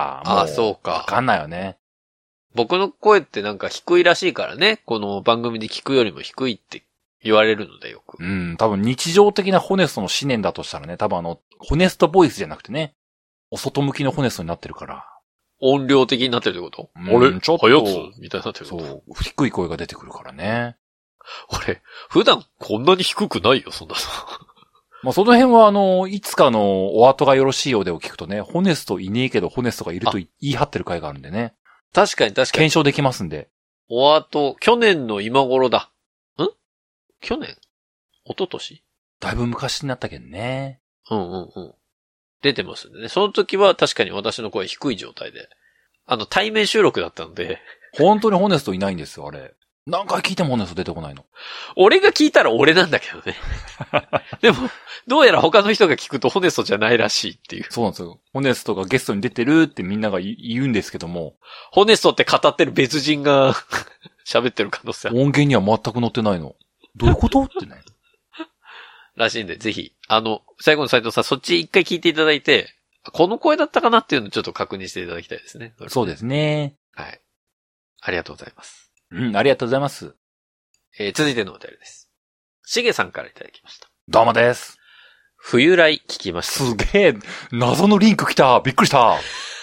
そうか。 わかんないよね。 僕の声ってなんか低いらしいからね。この番組で聞くよりも低いって言われるのでよく。 うん、多分日常的なホネストの思念だとしたらね、多分ホネストボイスじゃなくてね、お外向きのホネストになってるから。 音量的になってるってこと？ あれちょっと。 はやつみたいになってること？ そう。低い声が出てくるからね。 俺、普段こんなに低くないよ、そんなの。 まあ、その辺はいつかのお後がよろしいようでを聞くとね、ホネストいねえけどホネストがいると言い張ってる回があるんでね。 確かに。 検証できますんで。 お後、去年の今頃だ。去年？一昨年？ だいぶ昔になったけどね。 出てますんでね。その時は確かに私の声低い状態で。対面収録だったので。 本当にホネストいないんですよ、あれ。何回聞いてもホネスト出てこないの。 俺が聞いたら俺なんだけどね。でも、どうやら他の人が聞くとホネストじゃないらしいっていう。 そうなんですよ。ホネストがゲストに出てるってみんなが言うんですけども。 ホネストって語ってる別人が喋ってる可能性ある。 音源には全く載ってないの。どういうことってね。 らしいんで、ぜひ、最後の斉藤さん、そっち一回聞いていただいて、この声だったかなっていうのをちょっと確認していただきたいですね。 そうですね。 はい。ありがとうございます。 ありがとうございます。 続いてのお便りです。しげさんからいただきました。 どうもです。 冬来聞きました。 すげえ、謎のリンク来た。びっくりした。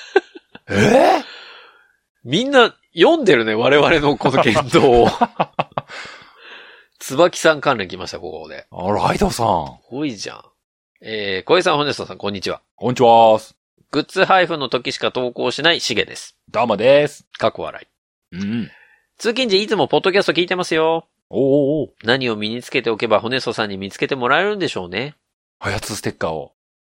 みんな読んでるね、我々のこの言動を。椿さん関連来ました、ここで。 ライドさん。 多いじゃん。小江さん、ホネストさん、こんにちは。 こんにちは。 グッズ配布の時しか投稿しないしげです。 どうもです。 過去笑い。通勤時いつもポッドキャスト聞いてますよ。何を身につけておけばホネストさんに見つけてもらえるんでしょうね。 はやつステッカーを。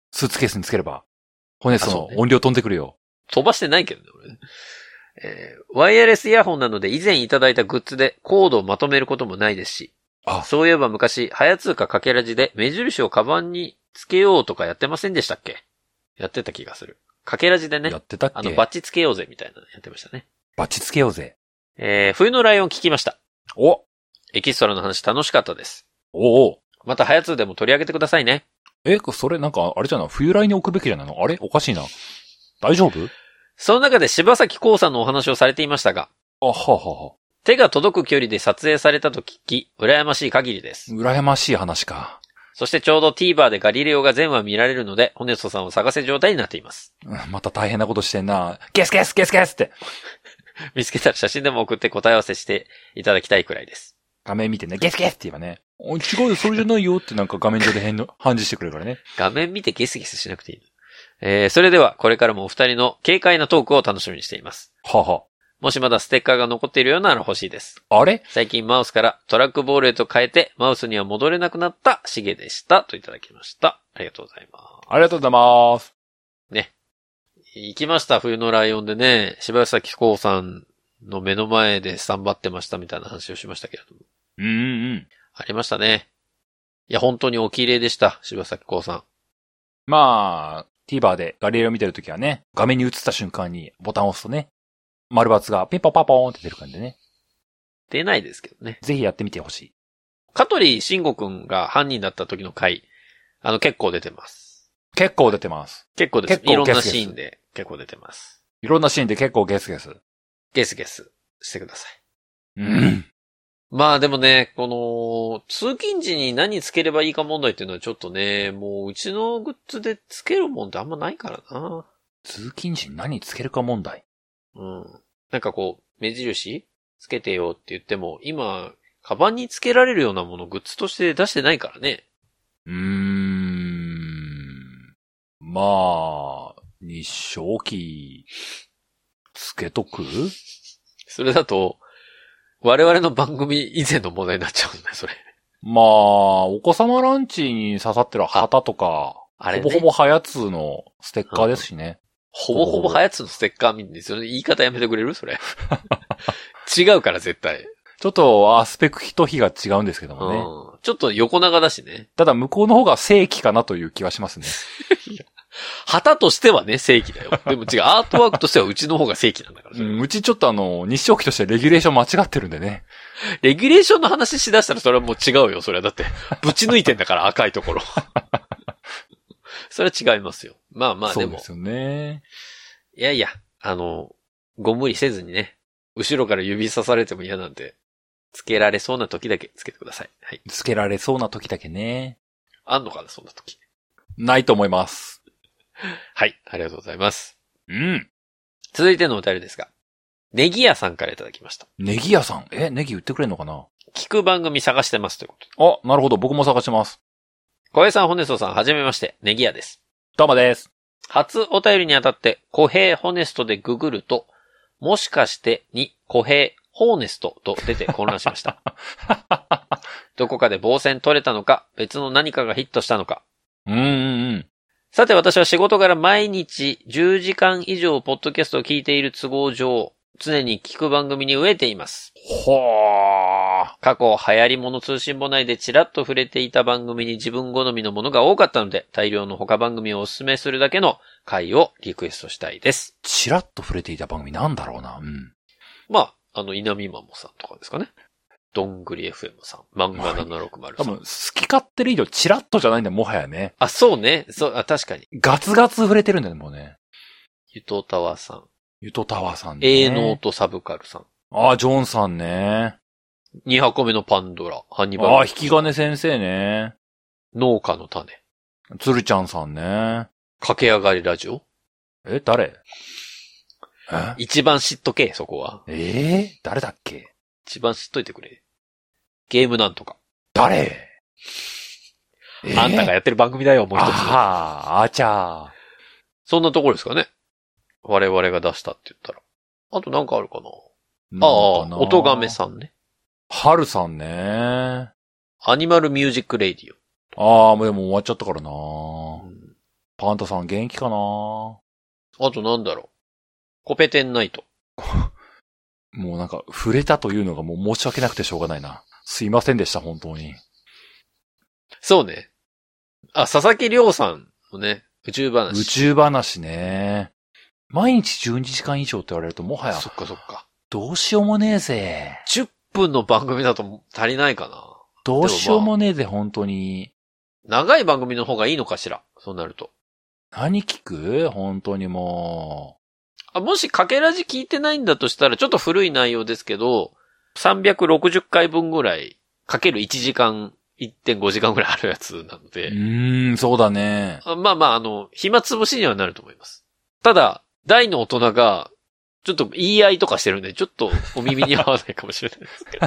スーツケースにつければ、ホネストの音量飛んでくるよ。 飛ばしてないけどね、俺ね。ワイヤレスイヤホンなので以前いただいたグッズでコードをまとめることもないですし、そういえば昔、はやつーかかけらじで目印をカバンにつけようとかやってませんでしたっけ？やってた気がする。かけらじでね。 やってたっけ？ バッチつけようぜみたいなのやってましたね。 バッチつけようぜ。 冬のライオン聞きました。 お！ エキストラの話楽しかったです。 おお。 またはやつーでも取り上げてくださいね。 それなんか、あれじゃな、冬来に置くべきじゃないの？あれおかしいな。大丈夫？ その中で柴咲コウさんのお話をされていましたが、手が届く距離で撮影されたと聞き、羨ましい限りです。 羨ましい話か。 そしてちょうど TVer でガリレオが全話見られるので、ホネストさんを探せ状態になっています。 また大変なことしてんな。ゲスゲスゲスゲスって。 見つけたら写真でも送って答え合わせしていただきたいくらいです。 画面見てね、ゲスゲスって言えばね。違うよ、それじゃないよってなんか画面上で返事してくれるからね。 画面見てゲスゲスしなくていいの。それではこれからもお二人の軽快なトークを楽しみにしています。もしまだステッカーが残っているようなら欲しいです。 あれ？ 最近マウスからトラックボールへと変えてマウスには戻れなくなったシゲでしたといただきました。ありがとうございます。 ありがとうございます。 ね。行きました、冬のライオンでね、柴咲コウさんの目の前でスタンバってましたみたいな話をしましたけれども。ありましたね。いや、本当にお綺麗でした、柴咲コウさん。 まあ、TVer でガリレオ見てるときはね、画面に映った瞬間にボタンを押すとね、丸抜がピンポンパポーンって出る感じでね。 出ないですけどね。 ぜひやってみてほしい。 香取慎吾くんが犯人だった時の回、結構出てます。 結構出てます。 結構です。いろんなシーンで結構出てます。 いろんなシーンで結構ゲスゲス。 ゲスゲスしてください。まあでもね、この、通勤時に何つければいいか問題っていうのはちょっとね、もううちのグッズでつけるもんってあんまないからな。 通勤時に何つけるか問題？ なんかこう、目印つけてよって言っても、今、カバンにつけられるようなものグッズとして出してないからね。 まあ、日照旗、つけとく？ それだと、我々の番組以前の問題になっちゃうんだよ、それ。 まあ、お子様ランチに刺さってる旗とか、あれね、ほぼほぼはやつのステッカーですしね。 ほぼほぼはやつのステッカー見るんですよね。言い方やめてくれる？それ。違うから絶対。 ちょっとアスペクト比が違うんですけどもね。 ちょっと横長だしね。 ただ向こうの方が正規かなという気はしますね。 旗としてはね、正規だよ。でも違う、アートワークとしてはうちの方が正規なんだから。 うちちょっと日照旗としてレギュレーション間違ってるんでね。 レギュレーションの話しだしたらそれはもう違うよ、それは。だって、ぶち抜いてんだから赤いところ。それは違いますよ。まあまあでも。 そうですよね。 いやいや、ご無理せずにね、後ろから指さされても嫌なんで、つけられそうな時だけつけてください。はい。 つけられそうな時だけね。 あんのかな、そんな時。 ないと思います。 はい、ありがとうございます。続いてのお便りですが、ネギ屋さんからいただきました。 ネギ屋さん？ネギ売ってくれんのかな？ 聞く番組探してますということで。なるほど。僕も探してます。 小平さん、ホネストさん、はじめまして、ネギ屋です。 どうもです。 初お便りにあたって、小平ホネストでググると、もしかしてに小平ホーネストと出て混乱しました。どこかで棒線取れたのか、別の何かがヒットしたのか。さて私は仕事柄毎日10時間以上ポッドキャストを聞いている都合上、常に聞く番組に飢えています。過去流行り物通信簿内でちらっと触れていた番組に自分好みのものが多かったので、大量の他番組をお勧めするだけの回をリクエストしたいです。 ちらっと触れていた番組なんだろうな。 まあ、稲見マモさんとかですかね。どんぐり FM さん。漫画760さん。 多分、好き勝手でいいよ。チラッとじゃないんだよ、もはやね。 そうね。確かに。 ガツガツ触れてるんだよ、もうね。 ゆとたわさん。 ゆとたわさんね。 Aノートサブカルさん。 ジョンさんね。 2箱目のパンドラ。ハニバル。 引き金先生ね。 農家の種。 つるちゃんさんね。 駆け上がりラジオ。 誰？ 一番知っとけ、そこは。 誰だっけ？ 一番知っといてくれ。ゲームなんとか。 誰？ あんたがやってる番組だよ、もう一つ。 あちゃー。 そんなところですかね。我々が出したって言ったら。あとなんかあるかな。音亀さんね。 はるさんね。 アニマルミュージックレイディオ。 もうでも終わっちゃったからな。 パンタさん元気かな？ あとなんだろう。コペテンナイト。 もうなんか、触れたというのがもう申し訳なくてしょうがないな。すいませんでした、本当に。 そうね。あ、佐々木亮さんのね、宇宙話。 宇宙話ね。毎日12時間以上って言われるともはや。 そっかそっか。 どうしようもねえぜ。 10分の番組だと足りないかな。 どうしようもねえぜ、本当に。 長い番組の方がいいのかしら。そうなると。 何聞く？本当にもう。もしかけらじ聞いてないんだとしたら、ちょっと古い内容ですけど、360回分ぐらい、かける1時間、1.5 時間ぐらいあるやつなので。 そうだね。 まあまあ、暇つぶしにはなると思います。ただ、大の大人が、ちょっと言い合いとかしてるんで、ちょっとお耳に合わないかもしれないですけど。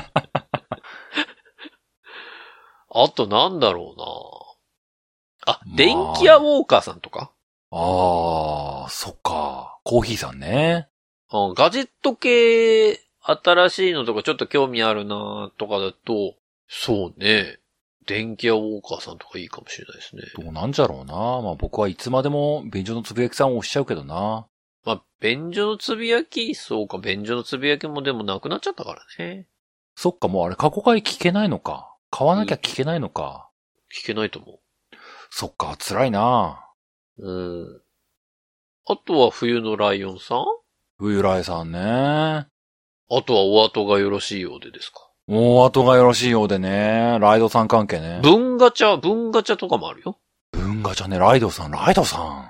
あとなんだろうな。電気屋ウォーカーさんとか？ そっか。コーヒーさんね。 ガジェット系、新しいのとかちょっと興味あるなとかだと、そうね。電気屋ウォーカーさんとかいいかもしれないですね。 どうなんじゃろうな。まあ僕はいつまでも便所のつぶやきさんを押しちゃうけどな。 まあ、便所のつぶやき、そうか、便所のつぶやきもでもなくなっちゃったからね。 そっか、もうあれ過去回聞けないのか。買わなきゃ聞けないのか。 聞けないと思う。 そっか、辛いな。 あとは冬のライオンさん？ 冬来さんね。 あとはお後がよろしいようでですか。 お後がよろしいようでね。ライドさん関係ね。 文ガチャとかもあるよ。 文ガチャね、ライドさん。あ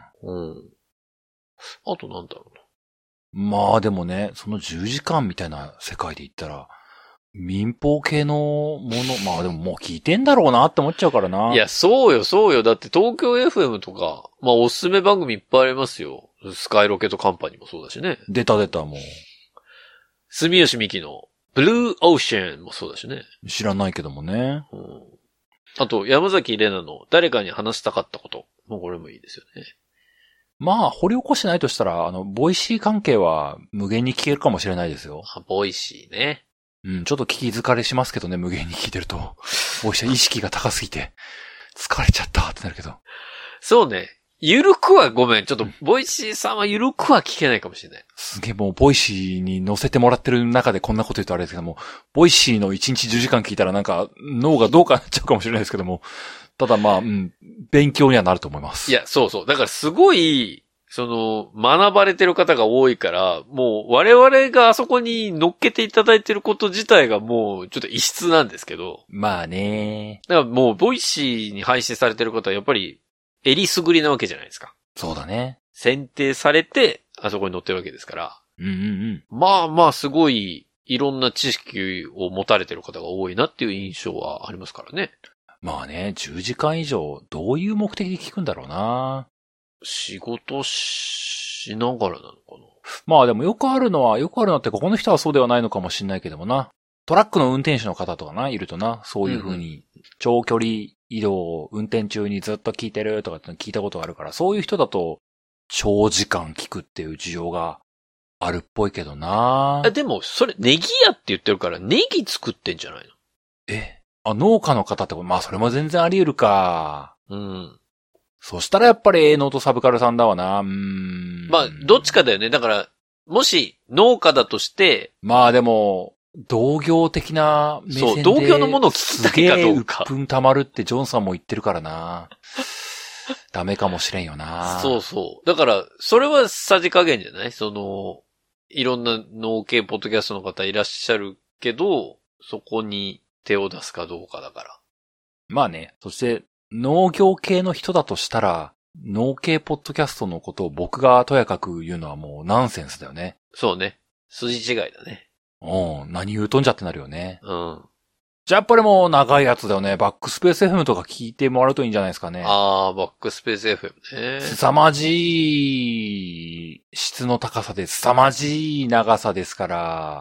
となんだろうな。 まあでもね、その10時間みたいな世界で言ったら、民放系のもの、まあでももう聞いてんだろうなって思っちゃうからな。 いや、そうよ。だって東京 FM とか、まあおすすめ番組いっぱいありますよ。スカイロケットカンパニーもそうだしね。 出たもう。 住吉美希のブルーオーシャンもそうだしね。 知らないけどもね。 あと、山崎怜奈の誰かに話したかったこと。もうこれもいいですよね。 まあ、掘り起こしてないとしたら、ボイシー関係は無限に聞けるかもしれないですよ。 ボイシーね。 ちょっと聞き疲れしますけどね、無限に聞いてると。ボイシー意識が高すぎて、疲れちゃったってなるけど。 そうね。ゆるくはごめん。ちょっと、ボイシーさんはゆるくは聞けないかもしれない。 すげえもう、ボイシーに載せてもらってる中でこんなこと言うとあれですけども、ボイシーの1日10時間聞いたらなんか、脳がどうかなっちゃうかもしれないですけども、ただまあ、勉強にはなると思います。 いや、そう。だからすごい、学ばれてる方が多いから、もう我々があそこに乗っけていただいてること自体がもうちょっと異質なんですけど。 まあね。 だからもう、ボイシーに配信されてる方はやっぱり、えりすぐりなわけじゃないですか。 そうだね。 選定されて、あそこに載ってるわけですから。まあ、すごい、いろんな知識を持たれてる方が多いなっていう印象はありますからね。 まあね、10時間以上、どういう目的で聞くんだろうな。 仕事しながらなのかな。 まあでもよくあるのってここの人はそうではないのかもしれないけどもな。トラックの運転手の方とかな、いるとな、そういう風に、長距離移動を運転中にずっと聞いてるとかって聞いたことがあるから、そういう人だと、長時間聞くっていう需要があるっぽいけどな。 でも、それ、ネギ屋って言ってるから、ネギ作ってんじゃないの？農家の方って、まあそれも全然あり得るか。そしたらやっぱりノートサブカルさんだわな。 まあ、どっちかだよね。だから、もし農家だとして、 まあでも、同業的な目線で。 そう、同業のものを聞きたいかどうか。 すげえ鬱憤溜まるってジョンさんも言ってるからな。ダメかもしれんよな。 そう。だから、それはさじ加減じゃない？いろんな農系ポッドキャストの方いらっしゃるけど、そこに手を出すかどうかだから。 まあね、そして農業系の人だとしたら、農系ポッドキャストのことを僕がとやかく言うのはもうナンセンスだよね。 そうね。筋違いだね。 何言うとんじゃってなるよね。 じゃあやっぱりもう長いやつだよね。バックスペース FM とか聞いてもらうといいんじゃないですかね。 バックスペース FM ね。 凄まじい質の高さで凄まじい長さですから。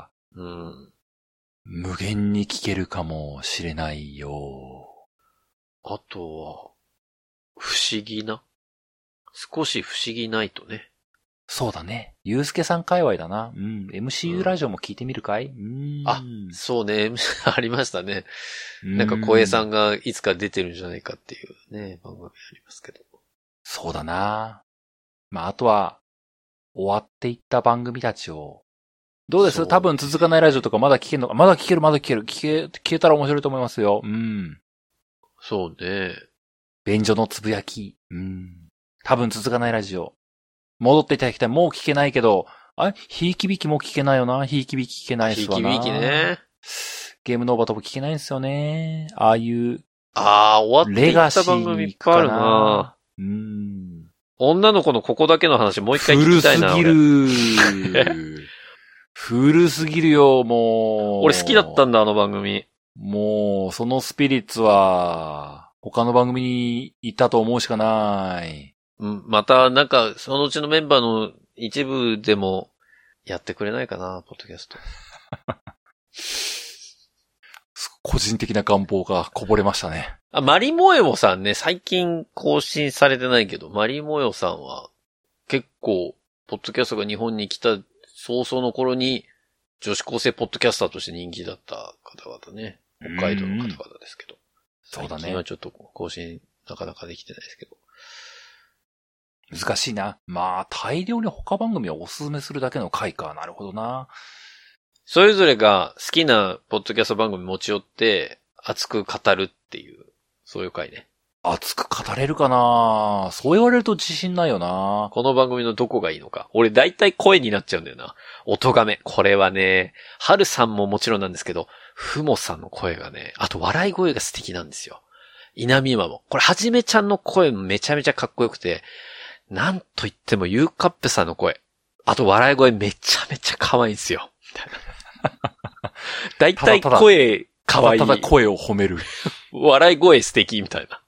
無限に聞けるかもしれないよ。 あとは、不思議な。少し不思議ないとね。 そうだね。ゆうすけさん界隈だな。MCU ラジオも聞いてみるかい？ そうね。ありましたね。なんか小江さんがいつか出てるんじゃないかっていうね、番組ありますけど。 そうだな。まあ、あとは、終わっていった番組たちを、どうです？多分続かないラジオとかまだ聞けるのか？まだ聞ける。聞けたら面白いと思いますよ。うん。 そうね。 便所のつぶやき。多分続かないラジオ。戻っていただきたい。もう聞けないけど、ひいきびきも聞けないよな。ひいきびき聞けないっすわな。 ひいきびきね。 ゲームノーバーとも聞けないんですよね。ああいう。 終わっていった番組いっぱいあるな。女の子のここだけの話もう一回聞きたいな。 古すぎる。古すぎるよ、もう。 俺好きだったんだ、あの番組。 もう、そのスピリッツは、他の番組にいたと思うしかない。 また、なんか、そのうちのメンバーの一部でも、やってくれないかな、ポッドキャスト。 個人的な願望がこぼれましたね。 マリモエモさんね、最近更新されてないけど、マリモエモさんは、結構、ポッドキャストが日本に来た早々の頃に、女子高生ポッドキャスターとして人気だった方々ね。北海道の方々ですけど。 そうだね。 最近はちょっと更新なかなかできてないですけど。 難しいな。まあ、大量に他番組をおすすめするだけの回か。なるほどな。 それぞれが好きなポッドキャスト番組持ち寄って、熱く語るっていう、そういう回ね。 熱く語れるかな？そう言われると自信ないよな。 この番組のどこがいいのか。俺大体声になっちゃうんだよな。音がめ。これはね、春さんももちろんなんですけど、ふもさんの声がね、あと笑い声が素敵なんですよ。稲見マも。これはじめちゃんの声めちゃめちゃかっこよくて、なんと言ってもゆうかっぺさんの声。あと笑い声めちゃめちゃ可愛いんですよ。みたいな。大体声可愛い。 ただ声を褒める。 笑い声素敵みたいな。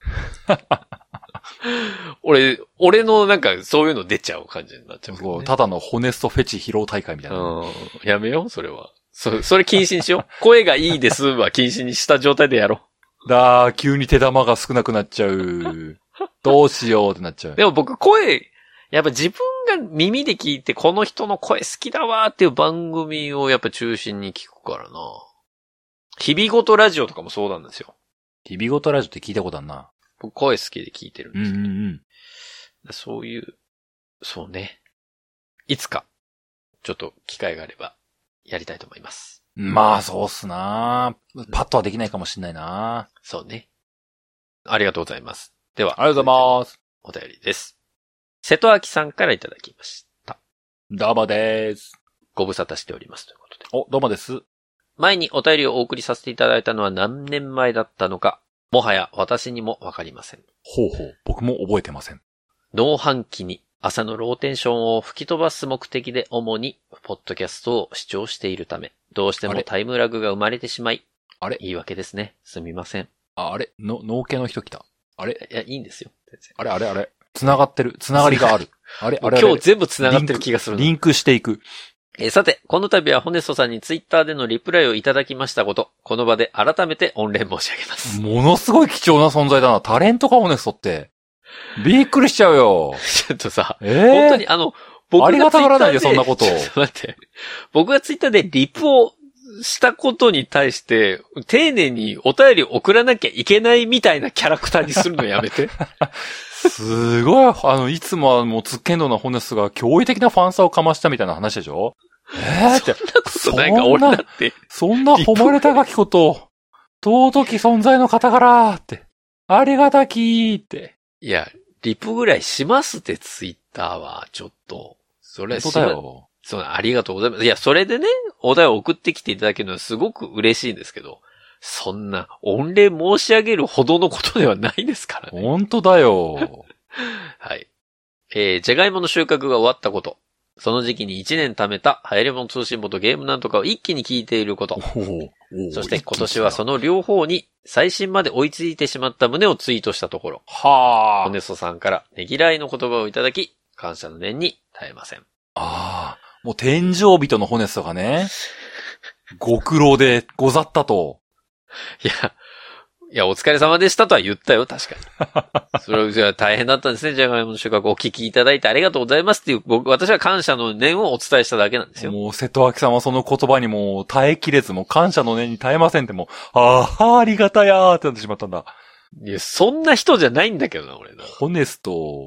俺のなんかそういうの出ちゃう感じになっちゃう、ね。 ただのホネストフェチ披露大会みたいな。 やめよう、それは。それ禁止にしよう。声がいいですは禁止にした状態でやろう。 急に手玉が少なくなっちゃう。どうしようってなっちゃう。 でも僕声、やっぱ自分が耳で聞いてこの人の声好きだわーっていう番組をやっぱ中心に聞くからな。日々ごとラジオとかもそうなんですよ。 日々ごとラジオって聞いたことあるな。 僕声好きで聞いてるんですけど。そういう、そうね。いつか、ちょっと機会があれば、やりたいと思います。 まあ、そうっすな。パッとはできないかもしんないな。 そうね。ありがとうございます。では。 ありがとうございます。 お便りです。瀬戸明さんからいただきました。 どうもです。 ご無沙汰しておりますということで。 どうもです。 前にお便りをお送りさせていただいたのは何年前だったのか、もはや私にもわかりません。 ほうほう、僕も覚えてません。 農飯期に朝のローテンションを吹き飛ばす目的で主にポッドキャストを視聴しているため、どうしてもタイムラグが生まれてしまい、言い訳ですね。すみません。 農家の人来た。 いや、いいんですよ。 あれ。繋がってる。繋がりがある。今日全部繋がってる気がする。 リンクしていく。 さて、この度はホネストさんにツイッターでのリプライをいただきましたこと、この場で改めて御礼申し上げます。 ものすごい貴重な存在だな。タレントか、ホネストって。びっくりしちゃうよ。 ちょっとさ、本当に僕がありがたがらないで、そんなこと。 ちょっと待って。僕がツイッターでリプをしたことに対して、丁寧にお便りを送らなきゃいけないみたいなキャラクターにするのやめて。 すごい、いつもはもうつっけんどなホネストが驚異的なファンサをかましたみたいな話でしょ？って。 そんなことないか、俺だって。 そんな誉れたがきこと、尊き存在の方からって。ありがたきって。 いや、リプぐらいしますって、ツイッターは、ちょっと。それはそうだよ。 そう、ありがとうございます。いや、それでね、お題を送ってきていただけるのはすごく嬉しいんですけど、そんな、御礼申し上げるほどのことではないですからね。 本当だよ。 はい。じゃがいもの収穫が終わったこと。その時期に1年貯めた、流行り物通信簿とゲームなんとかを一気に聞いていること。そして今年はその両方に最新まで追いついてしまった旨をツイートしたところ。ホネストさんからねぎらいの言葉をいただき、感謝の念に耐えません。 もう天井人のホネストがね、ご苦労でござったと。 いや、お疲れ様でしたとは言ったよ、確かに。それは、じゃあ大変だったんですね、じゃがいもの収穫お聞きいただいてありがとうございますっていう、私は感謝の念をお伝えしただけなんですよ。 もう、瀬戸明さんはその言葉にもう耐えきれず、もう感謝の念に耐えませんってもう、ありがたやーってなってしまったんだ。 いや、そんな人じゃないんだけどな、俺な。 ホネスト、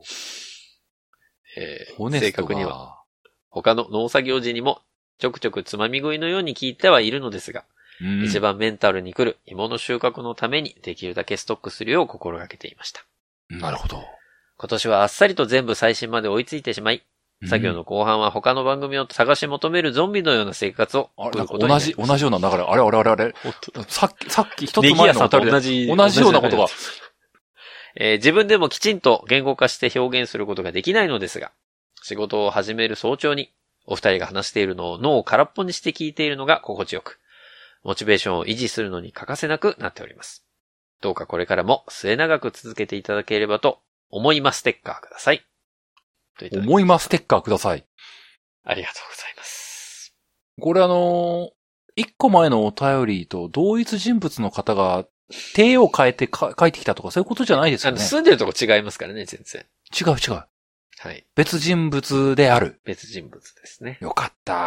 正確には、他の農作業時にもちょくちょくつまみ食いのように聞いてはいるのですが、一番メンタルに来る芋の収穫のためにできるだけストックするよう心がけていました。 なるほど。 今年はあっさりと全部最新まで追いついてしまい、作業の後半は他の番組を探し求めるゾンビのような生活を送ることになりました。 同じような流れ、あれ。さっき一つ前のお便りで同じようなことが。 自分でもきちんと言語化して表現することができないのですが、仕事を始める早朝にお二人が話しているのを脳を空っぽにして聞いているのが心地よく、モチベーションを維持するのに欠かせなくなっております。どうかこれからも末永く続けていただければと思います。ステッカーください。 思います。ステッカーください。 ありがとうございます。 これ一個前のお便りと同一人物の方が手を変えて書いてきたとかそういうことじゃないですよね。 住んでるとこ違いますからね、全然。 違う。 はい。 別人物である。 別人物ですね。 よかった。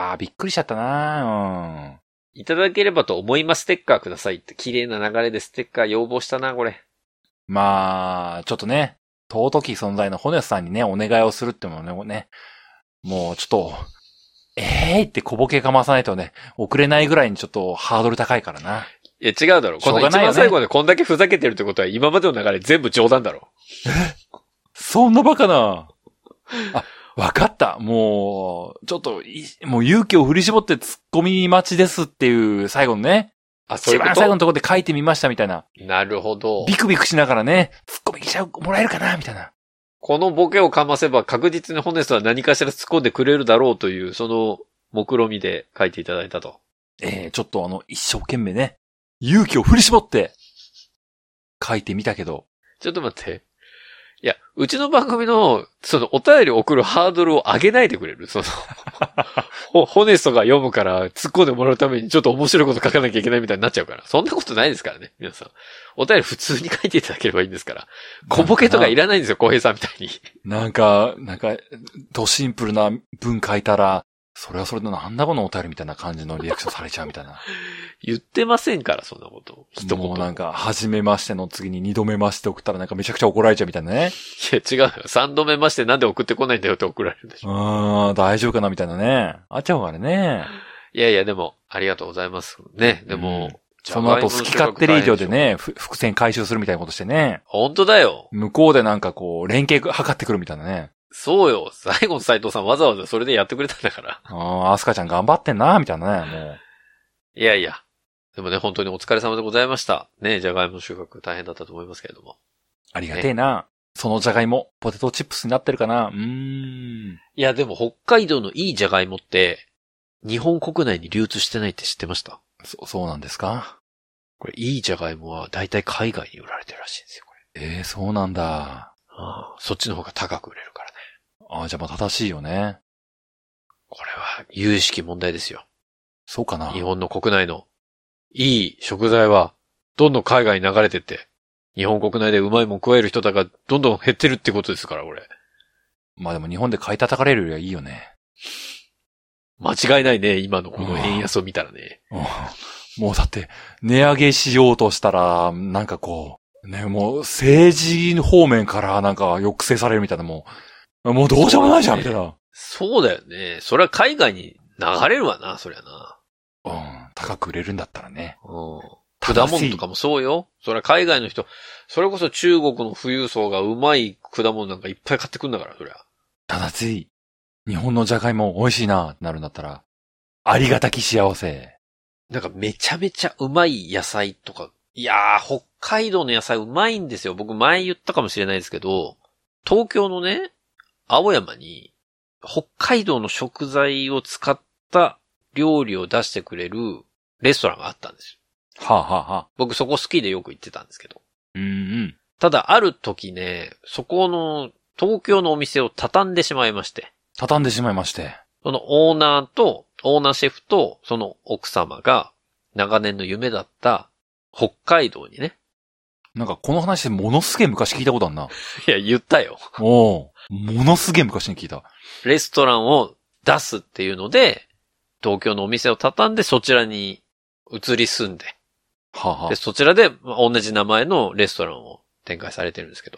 びっくりしちゃったな。 いただければと思います。ステッカーくださいって綺麗な流れでステッカー要望したな、これ。 まあ、ちょっとね、尊き存在のホネスさんにね、お願いをするってもね、もうちょっと、って小ボケかまさないとね、送れないぐらいにちょっとハードル高いからな。 いや違うだろ。この一番最後でこんだけふざけてるってことは今までの流れ全部冗談だろ。 そんなバカな。わかった。もう、ちょっと、もう勇気を振り絞って突っ込み待ちですっていう最後のね。 そういうこと？ 一番最後のところで書いてみましたみたいな。 なるほど。 ビクビクしながらね、突っ込み記者もらえるかなみたいな。 このボケをかませば確実にホネスは何かしら突っ込んでくれるだろうという、その目論みで書いていただいたと。 ちょっと一生懸命ね、勇気を振り絞って書いてみたけど。 ちょっと待って。いや、うちの番組の、お便り送るハードルを上げないでくれる？ホネストが読むから突っ込んでもらうためにちょっと面白いこと書かなきゃいけないみたいになっちゃうから。そんなことないですからね、皆さん。お便り普通に書いていただければいいんですから。小ボケとかいらないんですよ、浩平さんみたいに。 なんか、ドシンプルな文書いたら、それはそれでなんだこのお便りみたいな感じのリアクションされちゃうみたいな。 言ってませんから、そんなこと。一言。 もうなんか、初めましての次に二度目まして送ったらなんかめちゃくちゃ怒られちゃうみたいなね。 いや、違うよ。三度目ましてなんで送ってこないんだよって送られるでしょ。 大丈夫かなみたいなね。あっちゃうからね。 いや、でも、ありがとうございます。ね、でも、 その後好き勝手レイディオでね、伏線回収するみたいなことしてね。 本当だよ。 向こうでなんかこう、連携図ってくるみたいなね。 そうよ。最後の斉藤さんわざわざそれでやってくれたんだから。 アスカちゃん頑張ってんな、みたいなね、もう。 いや。でもね、本当にお疲れ様でございました。ね、じゃがいもの収穫大変だったと思いますけれども。 ありがてえな。そのじゃがいも、ポテトチップスになってるかな。 いや、でも北海道のいいじゃがいもって、日本国内に流通してないって知ってました？ そうなんですか？ これ、いいじゃがいもは大体海外に売られてるらしいんですよ、これ。そうなんだ。 そっちの方が高く売れるからね。 じゃあ正しいよね。 これは、有識問題ですよ。 そうかな。 日本の国内のいい食材は、どんどん海外に流れてって、日本国内でうまいもん食える人だがどんどん減ってるってことですから、これ。 まあでも日本で買い叩かれるよりはいいよね。 間違いないね、今のこの円安を見たらね。 もうだって、値上げしようとしたら、なんかこう、ね、もう政治方面からなんか抑制されるみたいなもうどうしようもないじゃん、みたいな。 そうだよね。それは海外に流れるわな、そりゃな。 高く売れるんだったらね。 果物とかもそうよ。それは海外の人、それこそ中国の富裕層がうまい果物なんかいっぱい買ってくんだから、そりゃ。 ただつい、日本のじゃがいも美味しいな、ってなるんだったら、ありがたき幸せ。 なんかめちゃめちゃうまい野菜とか、いやー、北海道の野菜うまいんですよ。僕前言ったかもしれないですけど、東京のね、青山に、北海道の食材を使った料理を出してくれるレストランがあったんですよ。僕そこ好きでよく行ってたんですけど。ただある時ね、そこの東京のお店を畳んでしまいまして。そのオーナーシェフとその奥様が長年の夢だった北海道にね。 なんかこの話ものすげえ昔聞いたことあるな。 いや、言ったよ。 ものすげえ昔に聞いた。 レストランを出すっていうので、東京のお店を畳んでそちらに移り住んで。で、そちらで同じ名前のレストランを展開されてるんですけど。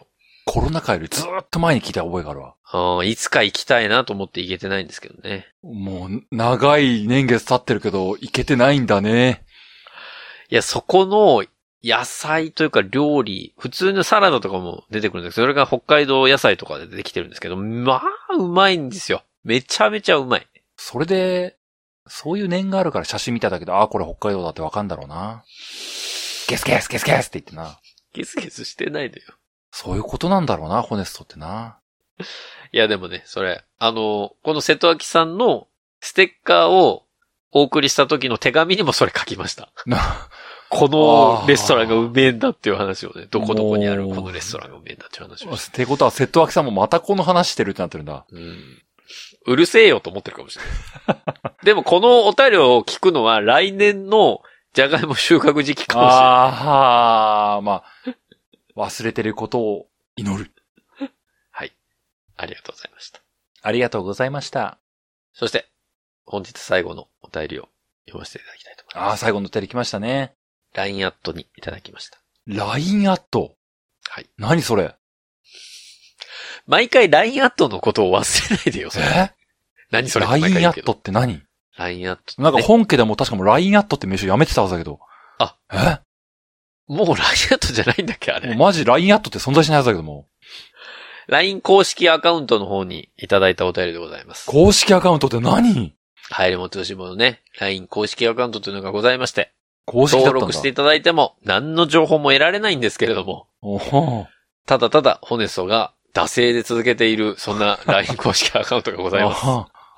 コロナ禍よりずーっと前に聞いた覚えがあるわ。 いつか行きたいなと思って行けてないんですけどね。 もう、長い年月経ってるけど、行けてないんだね。 いや、そこの野菜というか料理、普通のサラダとかも出てくるんですけど、それが北海道野菜とかでできてるんですけど、まあ、うまいんですよ。めちゃめちゃうまい。 それで、そういう念があるから写真見ただけど、これ北海道だってわかんだろうな。ゲスゲスゲスゲスって言ってな。 ゲスゲスしてないのよ。 そういうことなんだろうな、ホネストってな。 いや、でもね、それ、この瀬戸明さんのステッカーをお送りした時の手紙にもそれ書きました。このレストランがうめえんだっていう話をね、どこどこにあるこのレストランがうめえんだっていう話を。 ってことは、瀬戸明さんもまたこの話してるってなってるんだ。 うるせえよと思ってるかもしれない。でもこのお便りを聞くのは来年のじゃがいも収穫時期かもしれない。 まあ、忘れてることを祈る。 はい。ありがとうございました。 ありがとうございました。 そして、本日最後のお便りを読ませていただきたいと思います。 最後のお便り来ましたね。 LINE アットにいただきました。 LINE アット？はい。何それ？ 毎回 LINE アットのことを忘れないでよ、それ。何それ ?LINE アットって何？ LINE アットって、 ね。なんか本家でも確かも LINE アットって名称やめてたはずだけど。 もう LINE アットじゃないんだっけあれ。 もうマジ LINE アットって存在しないはずだけども。 LINE 公式アカウントの方にいただいたお便りでございます。 公式アカウントって何？ 入本よしものね、LINE 公式アカウントというのがございまして。 公式だったんだ。 登録していただいても何の情報も得られないんですけれども。ただただホネストが惰性で続けている、そんな LINE 公式アカウントがございます。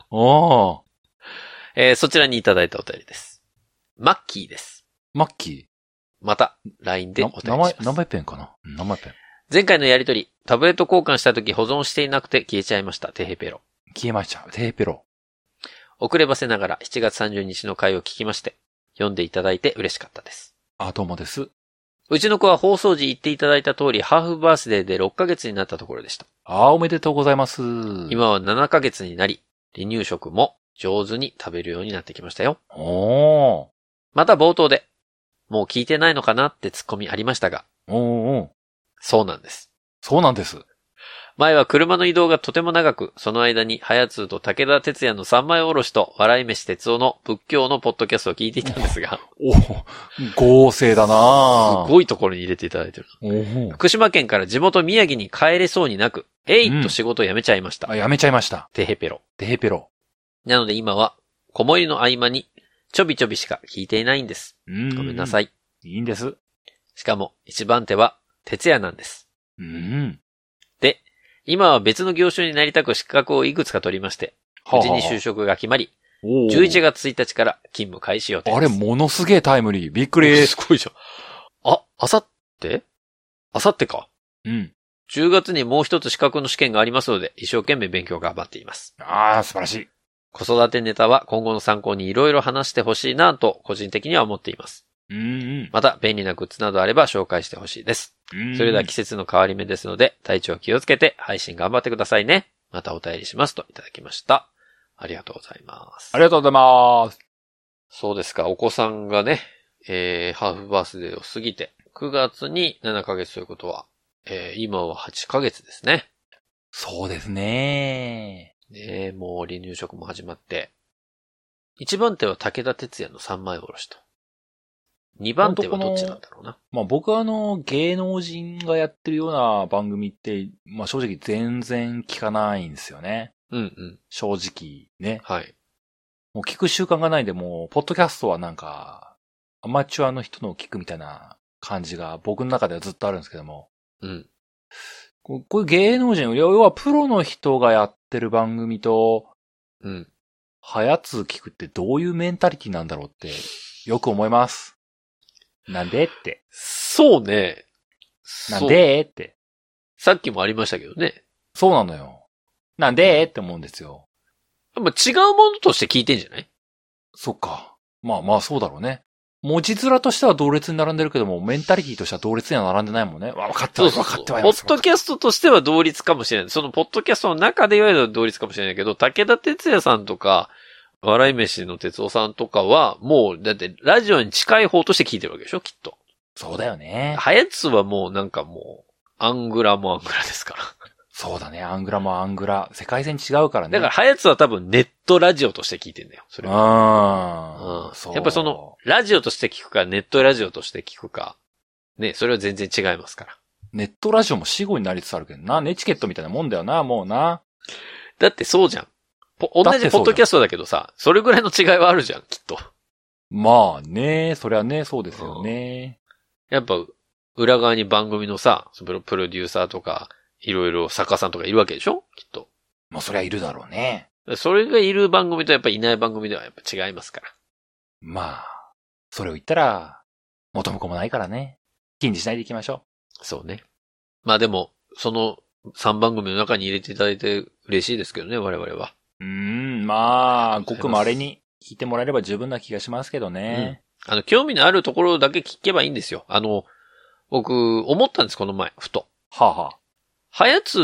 そちらにいただいたお便りです。マッキーです。 マッキー？ また、LINE でお便りします。 名前ペンかな？名前ペン。 前回のやりとり、タブレット交換した時保存していなくて消えちゃいました。テヘペロ。 消えました。テヘペロ。 遅ればせながら7月30日の回を聞きまして、読んでいただいて嬉しかったです。 どうもです。 うちの子は放送時言っていただいた通り、ハーフバースデーで6ヶ月になったところでした。 おめでとうございます。 今は7ヶ月になり、離乳食も上手に食べるようになってきましたよ。また冒頭で、もう聞いてないのかなってツッコミありましたが。そうなんです。 そうなんです。 前は車の移動がとても長く、その間に、はやつーと武田鉄矢の三枚おろしと、笑い飯哲夫の仏教のポッドキャストを聞いていたんですが。 合成だなすごいところに入れていただいてる。福島県から地元宮城に帰れそうになく、と仕事を辞めちゃいました。 辞めちゃいました。 テヘペロ。 テヘペロ。 なので今は、子守の合間に、ちょびちょびしか聞いていないんです。ごめんなさい。 いいんです。 しかも、一番手は、哲也なんです。で、今は別の業種になりたく資格をいくつか取りまして、無事に就職が決まり、11月1日から勤務開始予定です。 あれ、ものすげえタイムリー。びっくり。 すごいじゃん。あさってか。10月にもう一つ資格の試験がありますので、一生懸命勉強頑張っています。 素晴らしい。 子育てネタは今後の参考にいろいろ話してほしいなと、個人的には思っています。また、便利なグッズなどあれば紹介してほしいです。それでは季節の変わり目ですので、体調気をつけて配信頑張ってくださいね。またお便りしますといただきました。ありがとうございます。 ありがとうございます。 そうですか、お子さんがね、ハーフバースデーを過ぎて、9月に7ヶ月ということは、今は8ヶ月ですね。 そうですね。 もう離乳食も始まって、一番手は武田鉄矢の三枚おろしと。2番手はどっちなんだろうな。 僕は芸能人がやってるような番組って、正直全然聞かないんですよね。正直ね。 はい。 もう聞く習慣がないんで、もう、ポッドキャストはなんか、アマチュアの人のを聞くみたいな感じが僕の中ではずっとあるんですけども。こういう芸能人、要はプロの人がやってる番組と、はやつ聞くってどういうメンタリティなんだろうって、よく思います。なんでって。 そうね。 なんでって。 さっきもありましたけどね。 そうなのよ。なんでって思うんですよ。 違うものとして聞いてんじゃない？ そっか。そうだろうね。文字面としては同列に並んでるけども、メンタリティとしては同列には並んでないもんね。分かってはいます。ポッドキャストとしては同率かもしれない。そのポッドキャストの中で言われると同率かもしれないけど、武田鉄矢さんとか、笑い飯の哲夫さんとかは、もう、だって、ラジオに近い方として聞いてるわけでしょ、きっと。 そうだよね。 はやつはもうなんかもう、 アングラもアングラですから。 そうだね、アングラもアングラ。世界線違うからね。 だから、ハヤツは多分ネットラジオとして聞いてんだよ。それは。 うん。 そう。 やっぱその、ラジオとして聞くか、ネットラジオとして聞くか。ね、それは全然違いますから。 ネットラジオも死後になりつつあるけどな。ネチケットみたいなもんだよな、もうな。 だってそうじゃん。同じポッドキャストだけどさ、それぐらいの違いはあるじゃん、きっと。 まあね、そりゃね、そうですよね。 やっぱ、裏側に番組のさ、プロデューサーとか、いろいろ作家さんとかいるわけでしょきっと。 まあそりゃいるだろうね。 それがいる番組とやっぱいない番組ではやっぱ違いますから。 まあ、それを言ったら、元も子もないからね。禁じしないでいきましょう。そうね。まあでも、その3番組の中に入れていただいて嬉しいですけどね、我々は。 まあ、ごく稀に聞いてもらえれば十分な気がしますけどね。 興味のあるところだけ聞けばいいんですよ。僕、思ったんです、この前、ふと。 はあ、はあ。 はやつって、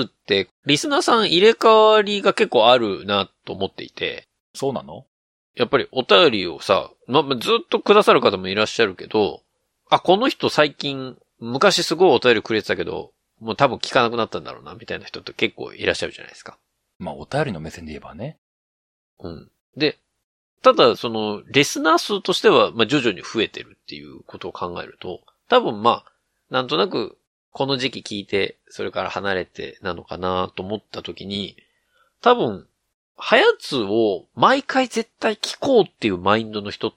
リスナーさん入れ替わりが結構あるなと思っていて。 そうなの？ やっぱりお便りをさ、ずっとくださる方もいらっしゃるけど、あ、この人最近、昔すごいお便りくれてたけど、もう多分聞かなくなったんだろうな、みたいな人って結構いらっしゃるじゃないですか。 まあ、お便りの目線で言えばね。 うん。で、ただ、リスナー数としては、徐々に増えてるっていうことを考えると、多分なんとなく、この時期聞いて、それから離れてなのかなと思った時に、多分、はやつを毎回絶対聞こうっていうマインドの人って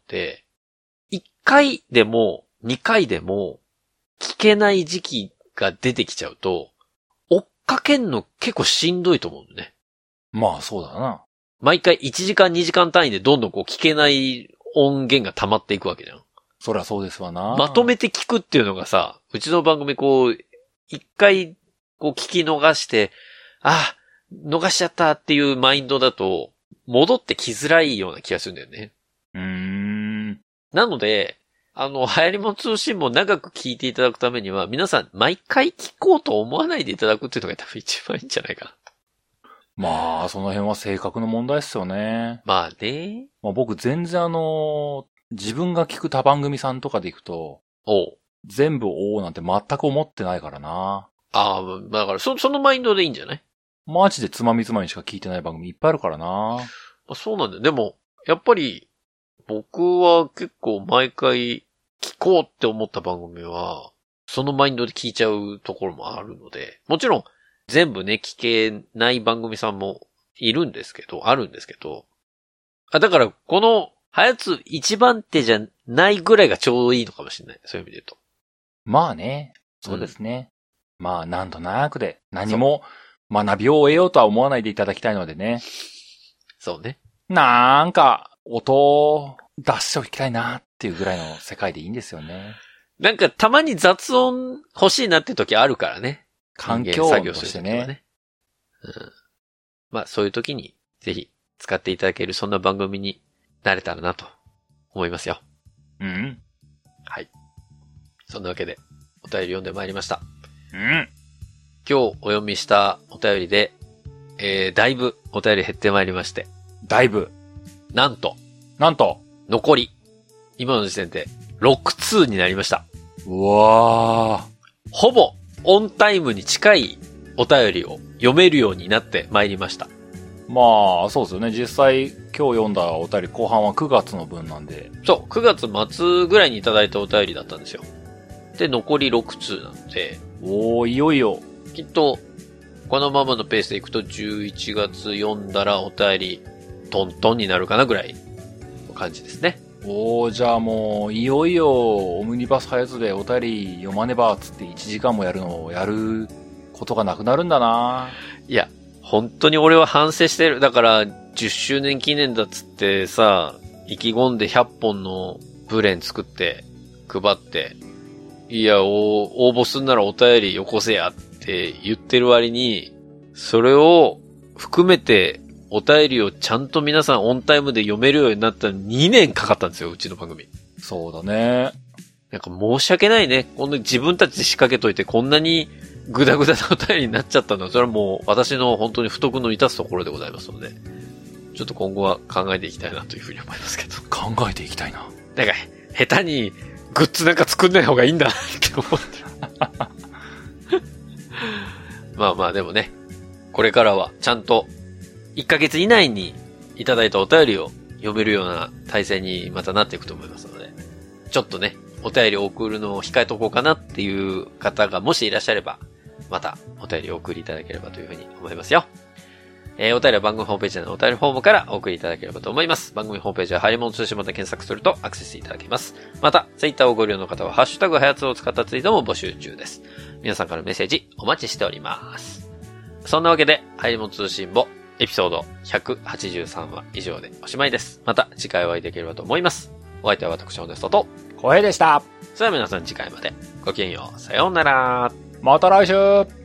、1回でも2回でも聞けない時期が出てきちゃうと、追っかけんの結構しんどいと思うんだね。 まあそうだな。 毎回1時間2時間単位でどんどん聞けない音源が溜まっていくわけじゃん。 そりゃそうですわな。 まとめて聞くっていうのがさ、うちの番組一回聞き逃して、逃しちゃったっていうマインドだと、戻ってきづらいような気がするんだよね。なので、流行りも通信も長く聞いていただくためには、皆さん毎回聞こうと思わないでいただくっていうのが多分一番いいんじゃないかな。 まあ、その辺は性格の問題ですよね。 まあね。 まあ僕全然自分が聞く他番組さんとかで行くと、全部なんて全く思ってないからな。 だからそのマインドでいいんじゃない？ マジでつまみつまみしか聞いてない番組いっぱいあるからな。 そうなんだよ。でも、やっぱり、僕は結構毎回聞こうって思った番組は、そのマインドで聞いちゃうところもあるので、もちろん全部ね、聞けない番組さんもあるんですけど、だからこの、はやつ一番手じゃないぐらいがちょうどいいのかもしれない。そういう意味で言うと。 まあね。そうですね。まあ、なんとなくで、何も学びを得ようとは思わないでいただきたいのでね。 そうね。 なんか、音を出しておきたいなっていうぐらいの世界でいいんですよね。 なんかたまに雑音欲しいなって時あるからね。 環境音としてね。 まあそういう時にぜひ使っていただけるそんな番組になれたらなと思いますよ。はい。そんなわけでお便り読んでまいりました。今日お読みしたお便りで、だいぶお便り減ってまいりまして。 だいぶ。 なんと。残り、今の時点で6通になりました。 うわー。 ほぼオンタイムに近いお便りを読めるようになってまいりました。 まあ、そうですよね。実際、今日読んだお便り後半は9月の分なんで。 そう、9月末ぐらいにいただいたお便りだったんですよ。で、残り6通なので。 いよいよ。 きっと、このままのペースでいくと11月読んだらお便り、トントンになるかなぐらいの感じですね。 じゃあもう、いよいよ、オムニバスハヤツでお便り読まねば、つって1時間もやるのをやることがなくなるんだな。 いや、本当に俺は反省してる。だから、10周年記念だっつってさ、意気込んで100本のブレン作って、配って、いや、応募すんならお便りよこせやって言ってる割に、それを含めて、お便りをちゃんと皆さんオンタイムで読めるようになったの2年かかったんですよ、うちの番組。 そうだね。 なんか申し訳ないね。こんな自分たちで仕掛けといてこんなにグダグダなお便りになっちゃったのは、それはもう私の本当に不徳の致すところでございますので、ちょっと今後は考えていきたいなというふうに思いますけど。 考えていきたいな。 なんか、下手にグッズなんか作んない方がいいんだなって思って。 まあまあでもね、これからはちゃんと1ヶ月以内にいただいたお便りを読めるような体制にまたなっていくと思いますので、ちょっとね、お便りを送るのを控えとこうかなっていう方がもしいらっしゃれば、またお便りをお送りいただければというふうに思いますよ。お便りは番組ホームページのお便りフォームからお送りいただければと思います。番組ホームページはハイモン通信簿で検索するとアクセスいただけます。また、ツイッターをご利用の方はハッシュタグはやつを使ったツイートも募集中です。皆さんからのメッセージお待ちしております。そんなわけで、ハイモン通信簿エピソード183話以上でおしまいです。また次回お会いできればと思います。お相手は私、ホネストと小平でした。 それでは皆さん次回までごきげんよう。さようなら。 また来週。